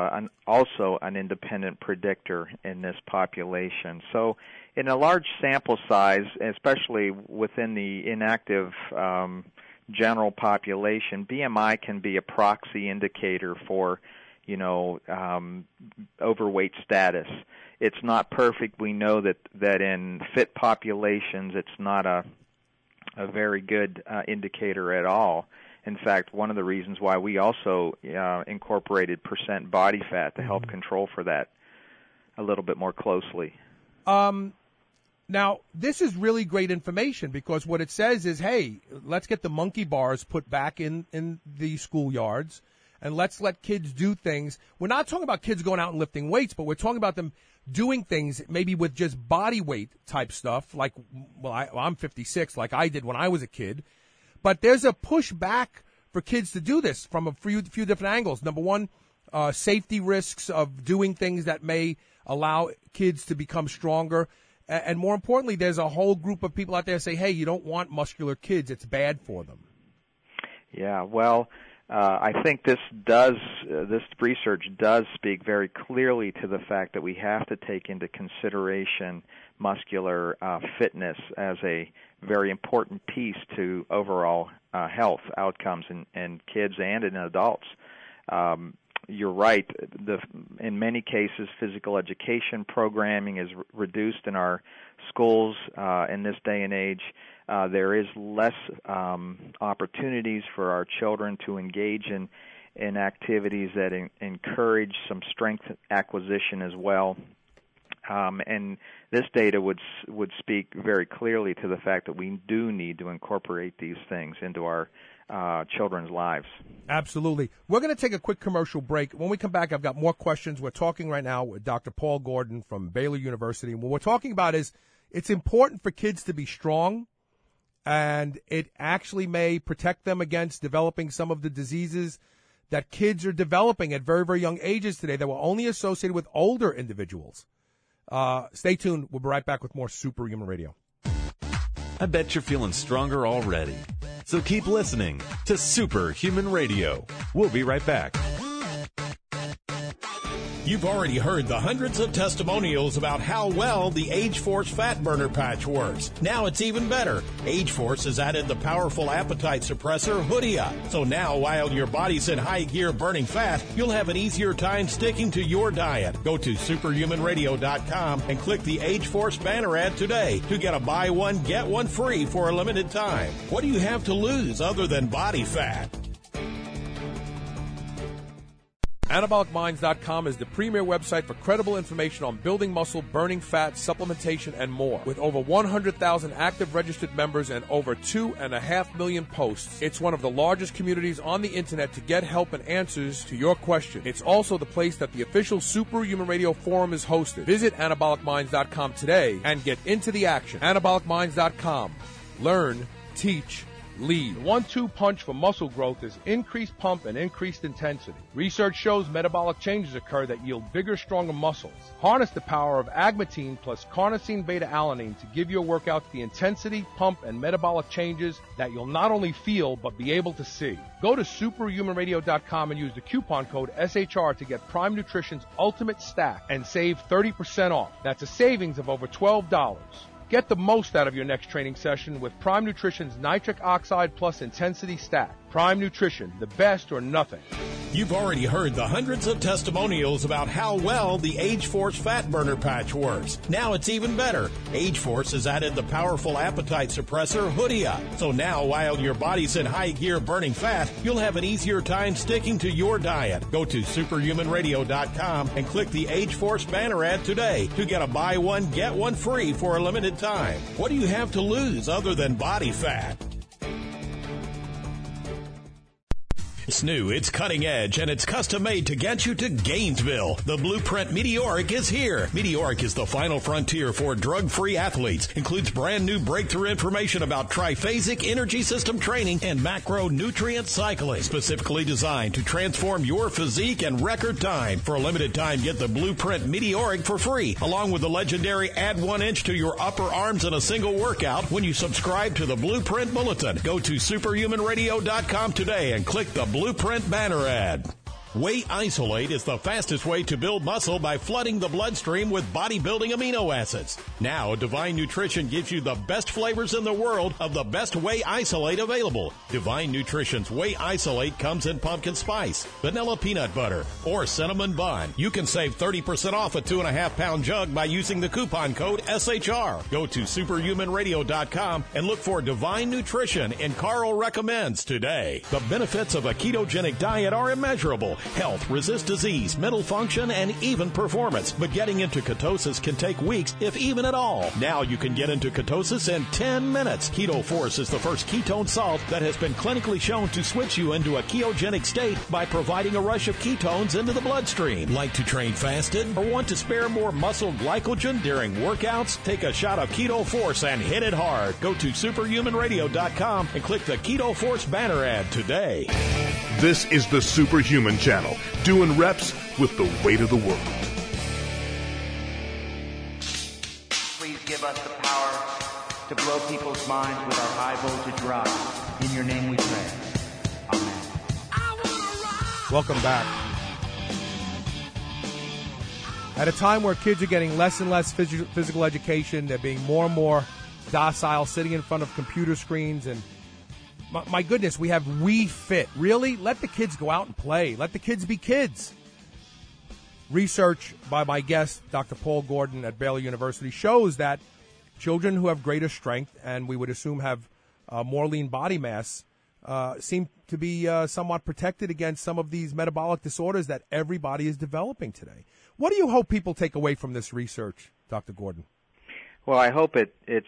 also an independent predictor in this population. So in a large sample size, especially within the inactive general population, BMI can be a proxy indicator for, overweight status. It's not perfect. We know that in fit populations, it's not a very good indicator at all. In fact, one of the reasons why we also incorporated percent body fat to help control for that a little bit more closely. Now, this is really great information because what it says is, hey, let's get the monkey bars put back in the schoolyards, and let's let kids do things. We're not talking about kids going out and lifting weights, but we're talking about them doing things maybe with just body weight type stuff, like, I'm 56, like I did when I was a kid. But there's a push back for kids to do this from a few different angles. Number one, safety risks of doing things that may allow kids to become stronger. And more importantly, there's a whole group of people out there say, hey, you don't want muscular kids. It's bad for them. Yeah, well, I think this research does speak very clearly to the fact that we have to take into consideration muscular fitness as a very important piece to overall health outcomes in kids and in adults. You're right. In many cases, physical education programming is reduced in our schools in this day and age. There is less opportunities for our children to engage in activities that encourage some strength acquisition as well. And this data would speak very clearly to the fact that we do need to incorporate these things into our children's lives. Absolutely. We're going to take a quick commercial break. When we come back, I've got more questions. We're talking right now with Dr. Paul Gordon from Baylor University. And what we're talking about is it's important for kids to be strong, and it actually may protect them against developing some of the diseases that kids are developing at very, very young ages today that were only associated with older individuals. Stay tuned. We'll be right back with more Superhuman Radio. I bet you're feeling stronger already. So keep listening to Superhuman Radio. We'll be right back. You've already heard the hundreds of testimonials about how well the Age-Force Fat Burner Patch works. Now it's even better. Age-Force has added the powerful appetite suppressor Hoodia. So now, while your body's in high gear burning fat, you'll have an easier time sticking to your diet. Go to superhumanradio.com and click the Age-Force banner ad today to get a buy one, get one free for a limited time. What do you have to lose other than body fat? AnabolicMinds.com is the premier website for credible information on building muscle, burning fat, supplementation, and more. With over 100,000 active registered members and over 2.5 million posts, it's one of the largest communities on the internet to get help and answers to your questions. It's also the place that the official Superhuman Radio Forum is hosted. Visit AnabolicMinds.com today and get into the action. AnabolicMinds.com. Learn, teach, lead. The 1-2 punch for muscle growth is increased pump and increased intensity. Research shows metabolic changes occur that yield bigger, stronger muscles. Harness the power of agmatine plus carnosine beta-alanine to give your workouts the intensity, pump, and metabolic changes that you'll not only feel but be able to see. Go to superhumanradio.com and use the coupon code SHR to get Prime Nutrition's Ultimate Stack and save 30% off. That's a savings of over $12. Get the most out of your next training session with Prime Nutrition's Nitric Oxide Plus Intensity Stack. Prime Nutrition, the best or nothing. You've already heard the hundreds of testimonials about how well the Age-Force Fat Burner Patch works. Now it's even better. Age-Force has added the powerful appetite suppressor Hoodia. So now, while your body's in high gear burning fat, you'll have an easier time sticking to your diet. Go to superhumanradio.com and click the Age-Force banner ad today to get a buy one, get one free for a limited time. What do you have to lose other than body fat? It's new, it's cutting edge, and it's custom made to get you to Gainesville. The Blueprint Meteoric is here. Meteoric is the final frontier for drug-free athletes. Includes brand new breakthrough information about triphasic energy system training and macronutrient cycling. Specifically designed to transform your physique in record time. For a limited time, get the Blueprint Meteoric for free, along with the legendary Add 1 inch to your upper arms in a single workout when you subscribe to the Blueprint Bulletin. Go to superhumanradio.com today and click the Blueprint banner ad. Whey Isolate is the fastest way to build muscle by flooding the bloodstream with bodybuilding amino acids. Now, Divine Nutrition gives you the best flavors in the world of the best Whey Isolate available. Divine Nutrition's Whey Isolate comes in pumpkin spice, vanilla peanut butter, or cinnamon bun. You can save 30% off a 2.5-pound jug by using the coupon code SHR. Go to superhumanradio.com and look for Divine Nutrition in Carl Recommends today. The benefits of a ketogenic diet are immeasurable. Health, resist disease, mental function, and even performance. But getting into ketosis can take weeks, if even at all. Now you can get into ketosis in 10 minutes. Keto Force is the first ketone salt that has been clinically shown to switch you into a ketogenic state by providing a rush of ketones into the bloodstream. Like to train fasted or want to spare more muscle glycogen during workouts? Take a shot of Keto Force and hit it hard. Go to superhumanradio.com and click the Keto Force banner ad today. This is the Superhuman Channel, doing reps with the weight of the world. Please give us the power to blow people's minds with our high voltage rock. In your name we pray. Amen. Welcome back. At a time where kids are getting less and less physical education, they're being more and more docile, sitting in front of computer screens and My goodness, we have We Fit. Really? Let the kids go out and play. Let the kids be kids. Research by my guest, Dr. Paul Gordon at Baylor University, shows that children who have greater strength and we would assume have more lean body mass seem to be somewhat protected against some of these metabolic disorders that everybody is developing today. What do you hope people take away from this research, Dr. Gordon? Well, I hope it's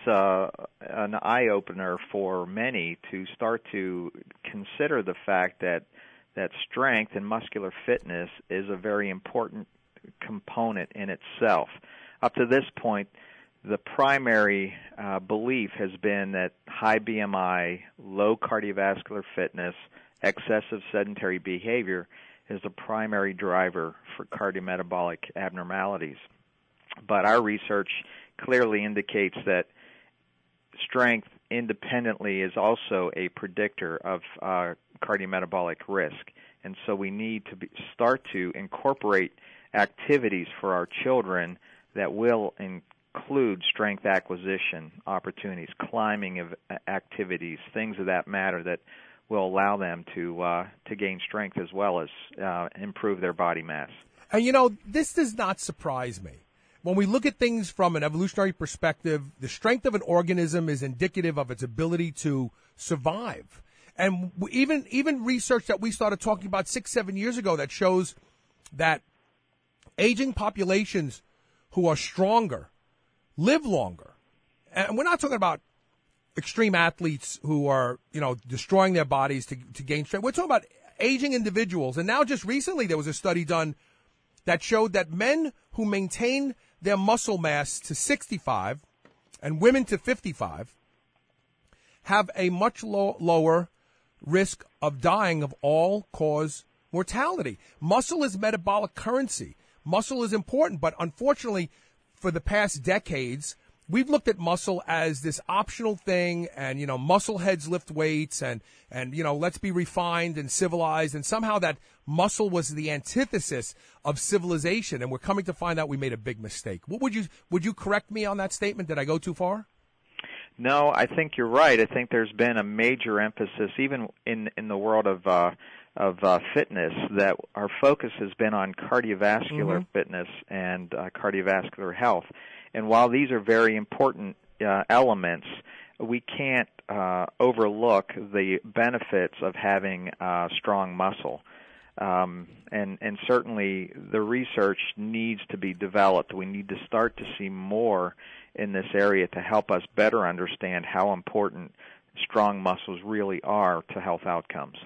an eye-opener for many to start to consider the fact that strength and muscular fitness is a very important component in itself. Up to this point, the primary belief has been that high BMI, low cardiovascular fitness, excessive sedentary behavior is the primary driver for cardiometabolic abnormalities. But our research clearly indicates that strength independently is also a predictor of cardiometabolic risk. And so we need to start to incorporate activities for our children that will include strength acquisition opportunities, climbing activities, things of that matter that will allow them to gain strength as well as improve their body mass. And, this does not surprise me. When we look at things from an evolutionary perspective, the strength of an organism is indicative of its ability to survive. And even research that we started talking about 6-7 years ago that shows that aging populations who are stronger live longer. And we're not talking about extreme athletes who are, destroying their bodies to gain strength. We're talking about aging individuals. And now just recently there was a study done that showed that men who maintain their muscle mass to 65 and women to 55 have a much lower risk of dying of all-cause mortality. Muscle is metabolic currency. Muscle is important, but unfortunately, for the past decades, we've looked at muscle as this optional thing, and, muscle heads lift weights, and let's be refined and civilized, and somehow that muscle was the antithesis of civilization, and we're coming to find out we made a big mistake. Would you correct me on that statement? Did I go too far? No, I think you're right. I think there's been a major emphasis, even in the world of fitness, that our focus has been on cardiovascular fitness and cardiovascular health. And while these are very important elements, we can't overlook the benefits of having strong muscle. And certainly the research needs to be developed. We need to start to see more in this area to help us better understand how important strong muscles really are to health outcomes.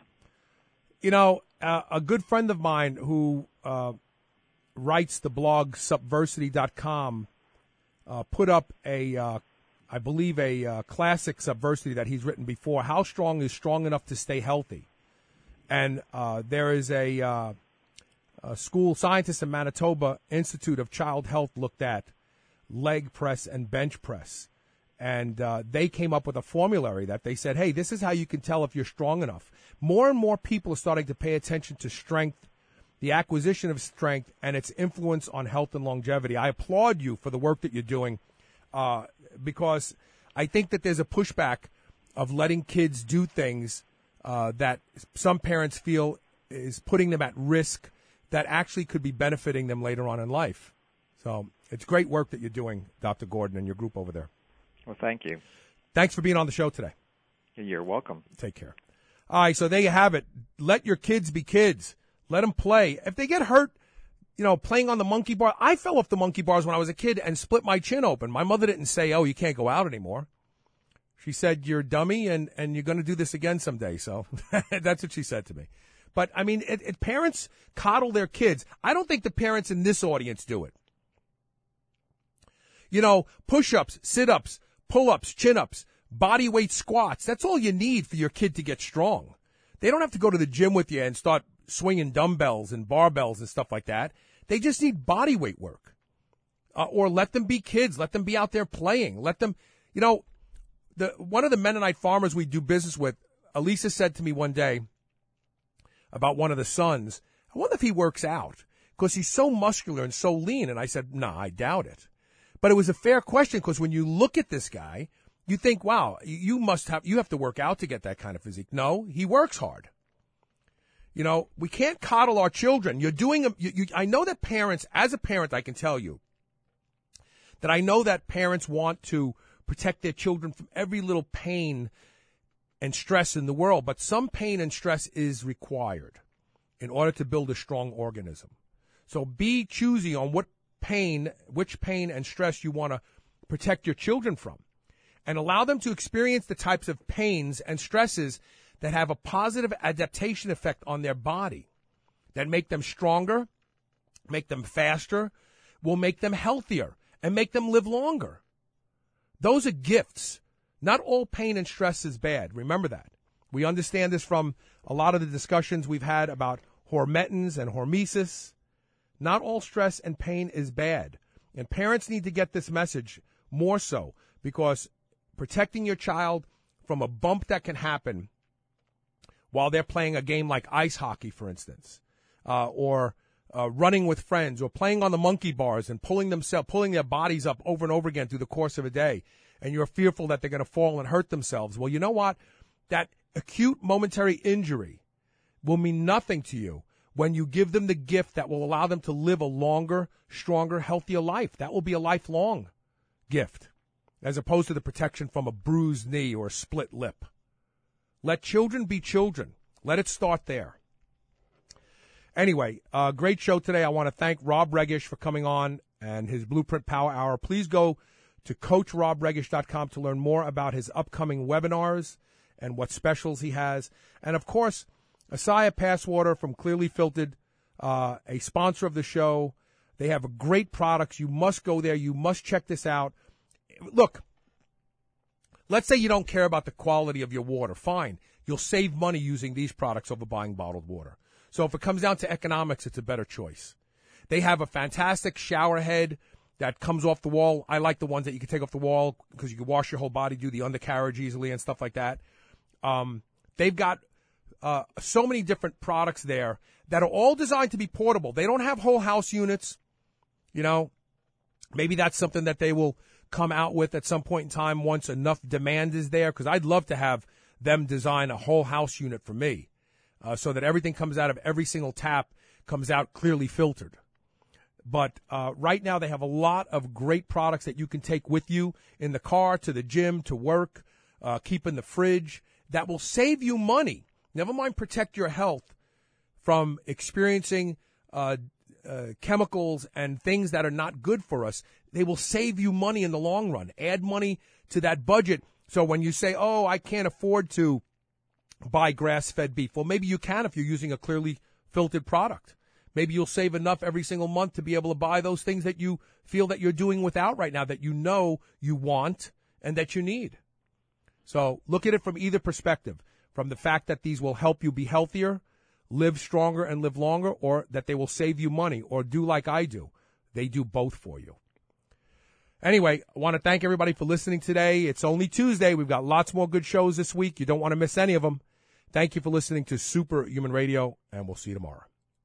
A good friend of mine who writes the blog Subversity.com put up I believe a classic Subversity that he's written before, How Strong is Strong Enough to Stay Healthy. And there is a school scientist in Manitoba, Institute of Child Health, looked at leg press and bench press. And they came up with a formulary that they said, hey, this is how you can tell if you're strong enough. More and more people are starting to pay attention to strength, the acquisition of strength, and its influence on health and longevity. I applaud you for the work that you're doing because I think that there's a pushback of letting kids do things that some parents feel is putting them at risk that actually could be benefiting them later on in life. So it's great work that you're doing, Dr. Gordon, and your group over there. Well, thank you. Thanks for being on the show today. You're welcome. Take care. All right, so there you have it. Let your kids be kids. Let them play. If they get hurt, playing on the monkey bar. I fell off the monkey bars when I was a kid and split my chin open. My mother didn't say, oh, you can't go out anymore. She said, you're a dummy and you're going to do this again someday. So that's what she said to me. But, I mean, parents coddle their kids. I don't think the parents in this audience do it. Push-ups, sit-ups, pull-ups, chin-ups, body weight squats. That's all you need for your kid to get strong. They don't have to go to the gym with you and start swinging dumbbells and barbells and stuff like that. They just need body weight work. Or let them be kids. Let them be out there playing. Let them, one of the Mennonite farmers we do business with, Elisa said to me one day about one of the sons, I wonder if he works out because he's so muscular and so lean. And I said, no, I doubt it. But it was a fair question because when you look at this guy, You think, wow, you have to work out to get that kind of physique. No, he works hard. You know, we can't coddle our children. I know that parents, as a parent, I can tell you that I know that parents want to protect their children from every little pain and stress in the world, but some pain and stress is required in order to build a strong organism. So be choosy on which pain and stress you want to protect your children from, and allow them to experience the types of pains and stresses that have a positive adaptation effect on their body, that make them stronger, make them faster, will make them healthier, and make them live longer. Those are gifts. Not all pain and stress is bad. Remember that. We understand this from a lot of the discussions we've had about hormetins and hormesis. Not all stress and pain is bad. And parents need to get this message more so, because protecting your child from a bump that can happen while they're playing a game like ice hockey, for instance, or running with friends, or playing on the monkey bars and pulling their bodies up over and over again through the course of a day, and you're fearful that they're going to fall and hurt themselves. Well, you know what? That acute momentary injury will mean nothing to you when you give them the gift that will allow them to live a longer, stronger, healthier life. That will be a lifelong gift, as opposed to the protection from a bruised knee or a split lip. Let children be children. Let it start there. Anyway, great show today. I want to thank Rob Regish for coming on and his Blueprint Power Hour. Please go to CoachRobRegish.com to learn more about his upcoming webinars and what specials he has. And, of course, Asaya Passwater from Clearly Filtered, a sponsor of the show. They have great products. You must go there. You must check this out. Look, let's say you don't care about the quality of your water. Fine. You'll save money using these products over buying bottled water. So if it comes down to economics, it's a better choice. They have a fantastic shower head that comes off the wall. I like the ones that you can take off the wall because you can wash your whole body, do the undercarriage easily and stuff like that. They've got so many different products there that are all designed to be portable. They don't have whole house units. You know, maybe that's something that they will come out with at some point in time once enough demand is there, because I'd love to have them design a whole house unit for me so that everything comes out of every single tap comes out clearly filtered. But right now they have a lot of great products that you can take with you in the car, to the gym, to work, keep in the fridge, that will save you money. Never mind protect your health from experiencing chemicals and things that are not good for us. They will save you money in the long run. Add money to that budget. So when you say, oh, I can't afford to buy grass-fed beef, well, maybe you can if you're using a clearly filtered product. Maybe you'll save enough every single month to be able to buy those things that you feel that you're doing without right now, that you know you want and that you need. So look at it from either perspective, from the fact that these will help you be healthier, live stronger and live longer, or that they will save you money, or do like I do. They do both for you. Anyway, I want to thank everybody for listening today. It's only Tuesday. We've got lots more good shows this week. You don't want to miss any of them. Thank you for listening to Superhuman Radio, and we'll see you tomorrow.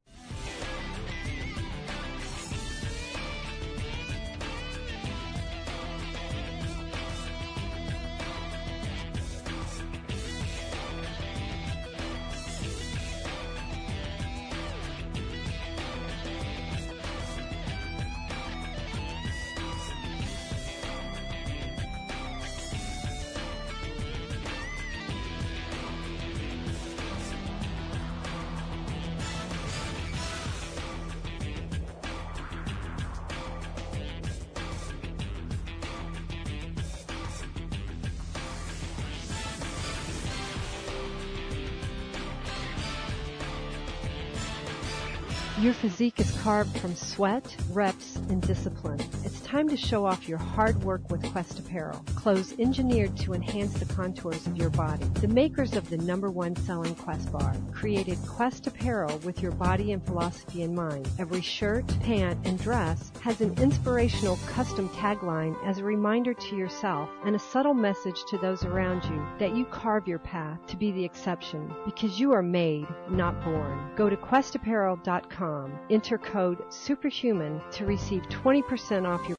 Your physique is carved from sweat, reps, and discipline. It's time to show off your hard work with Quest Apparel. Clothes engineered to enhance the contours of your body. The makers of the #1 selling Quest bar created Quest Apparel with your body and philosophy in mind. Every shirt, pant, and dress has an inspirational custom tagline as a reminder to yourself and a subtle message to those around you that you carve your path to be the exception, because you are made, not born. Go to questapparel.com. Enter code SUPERHUMAN to receive 20% off your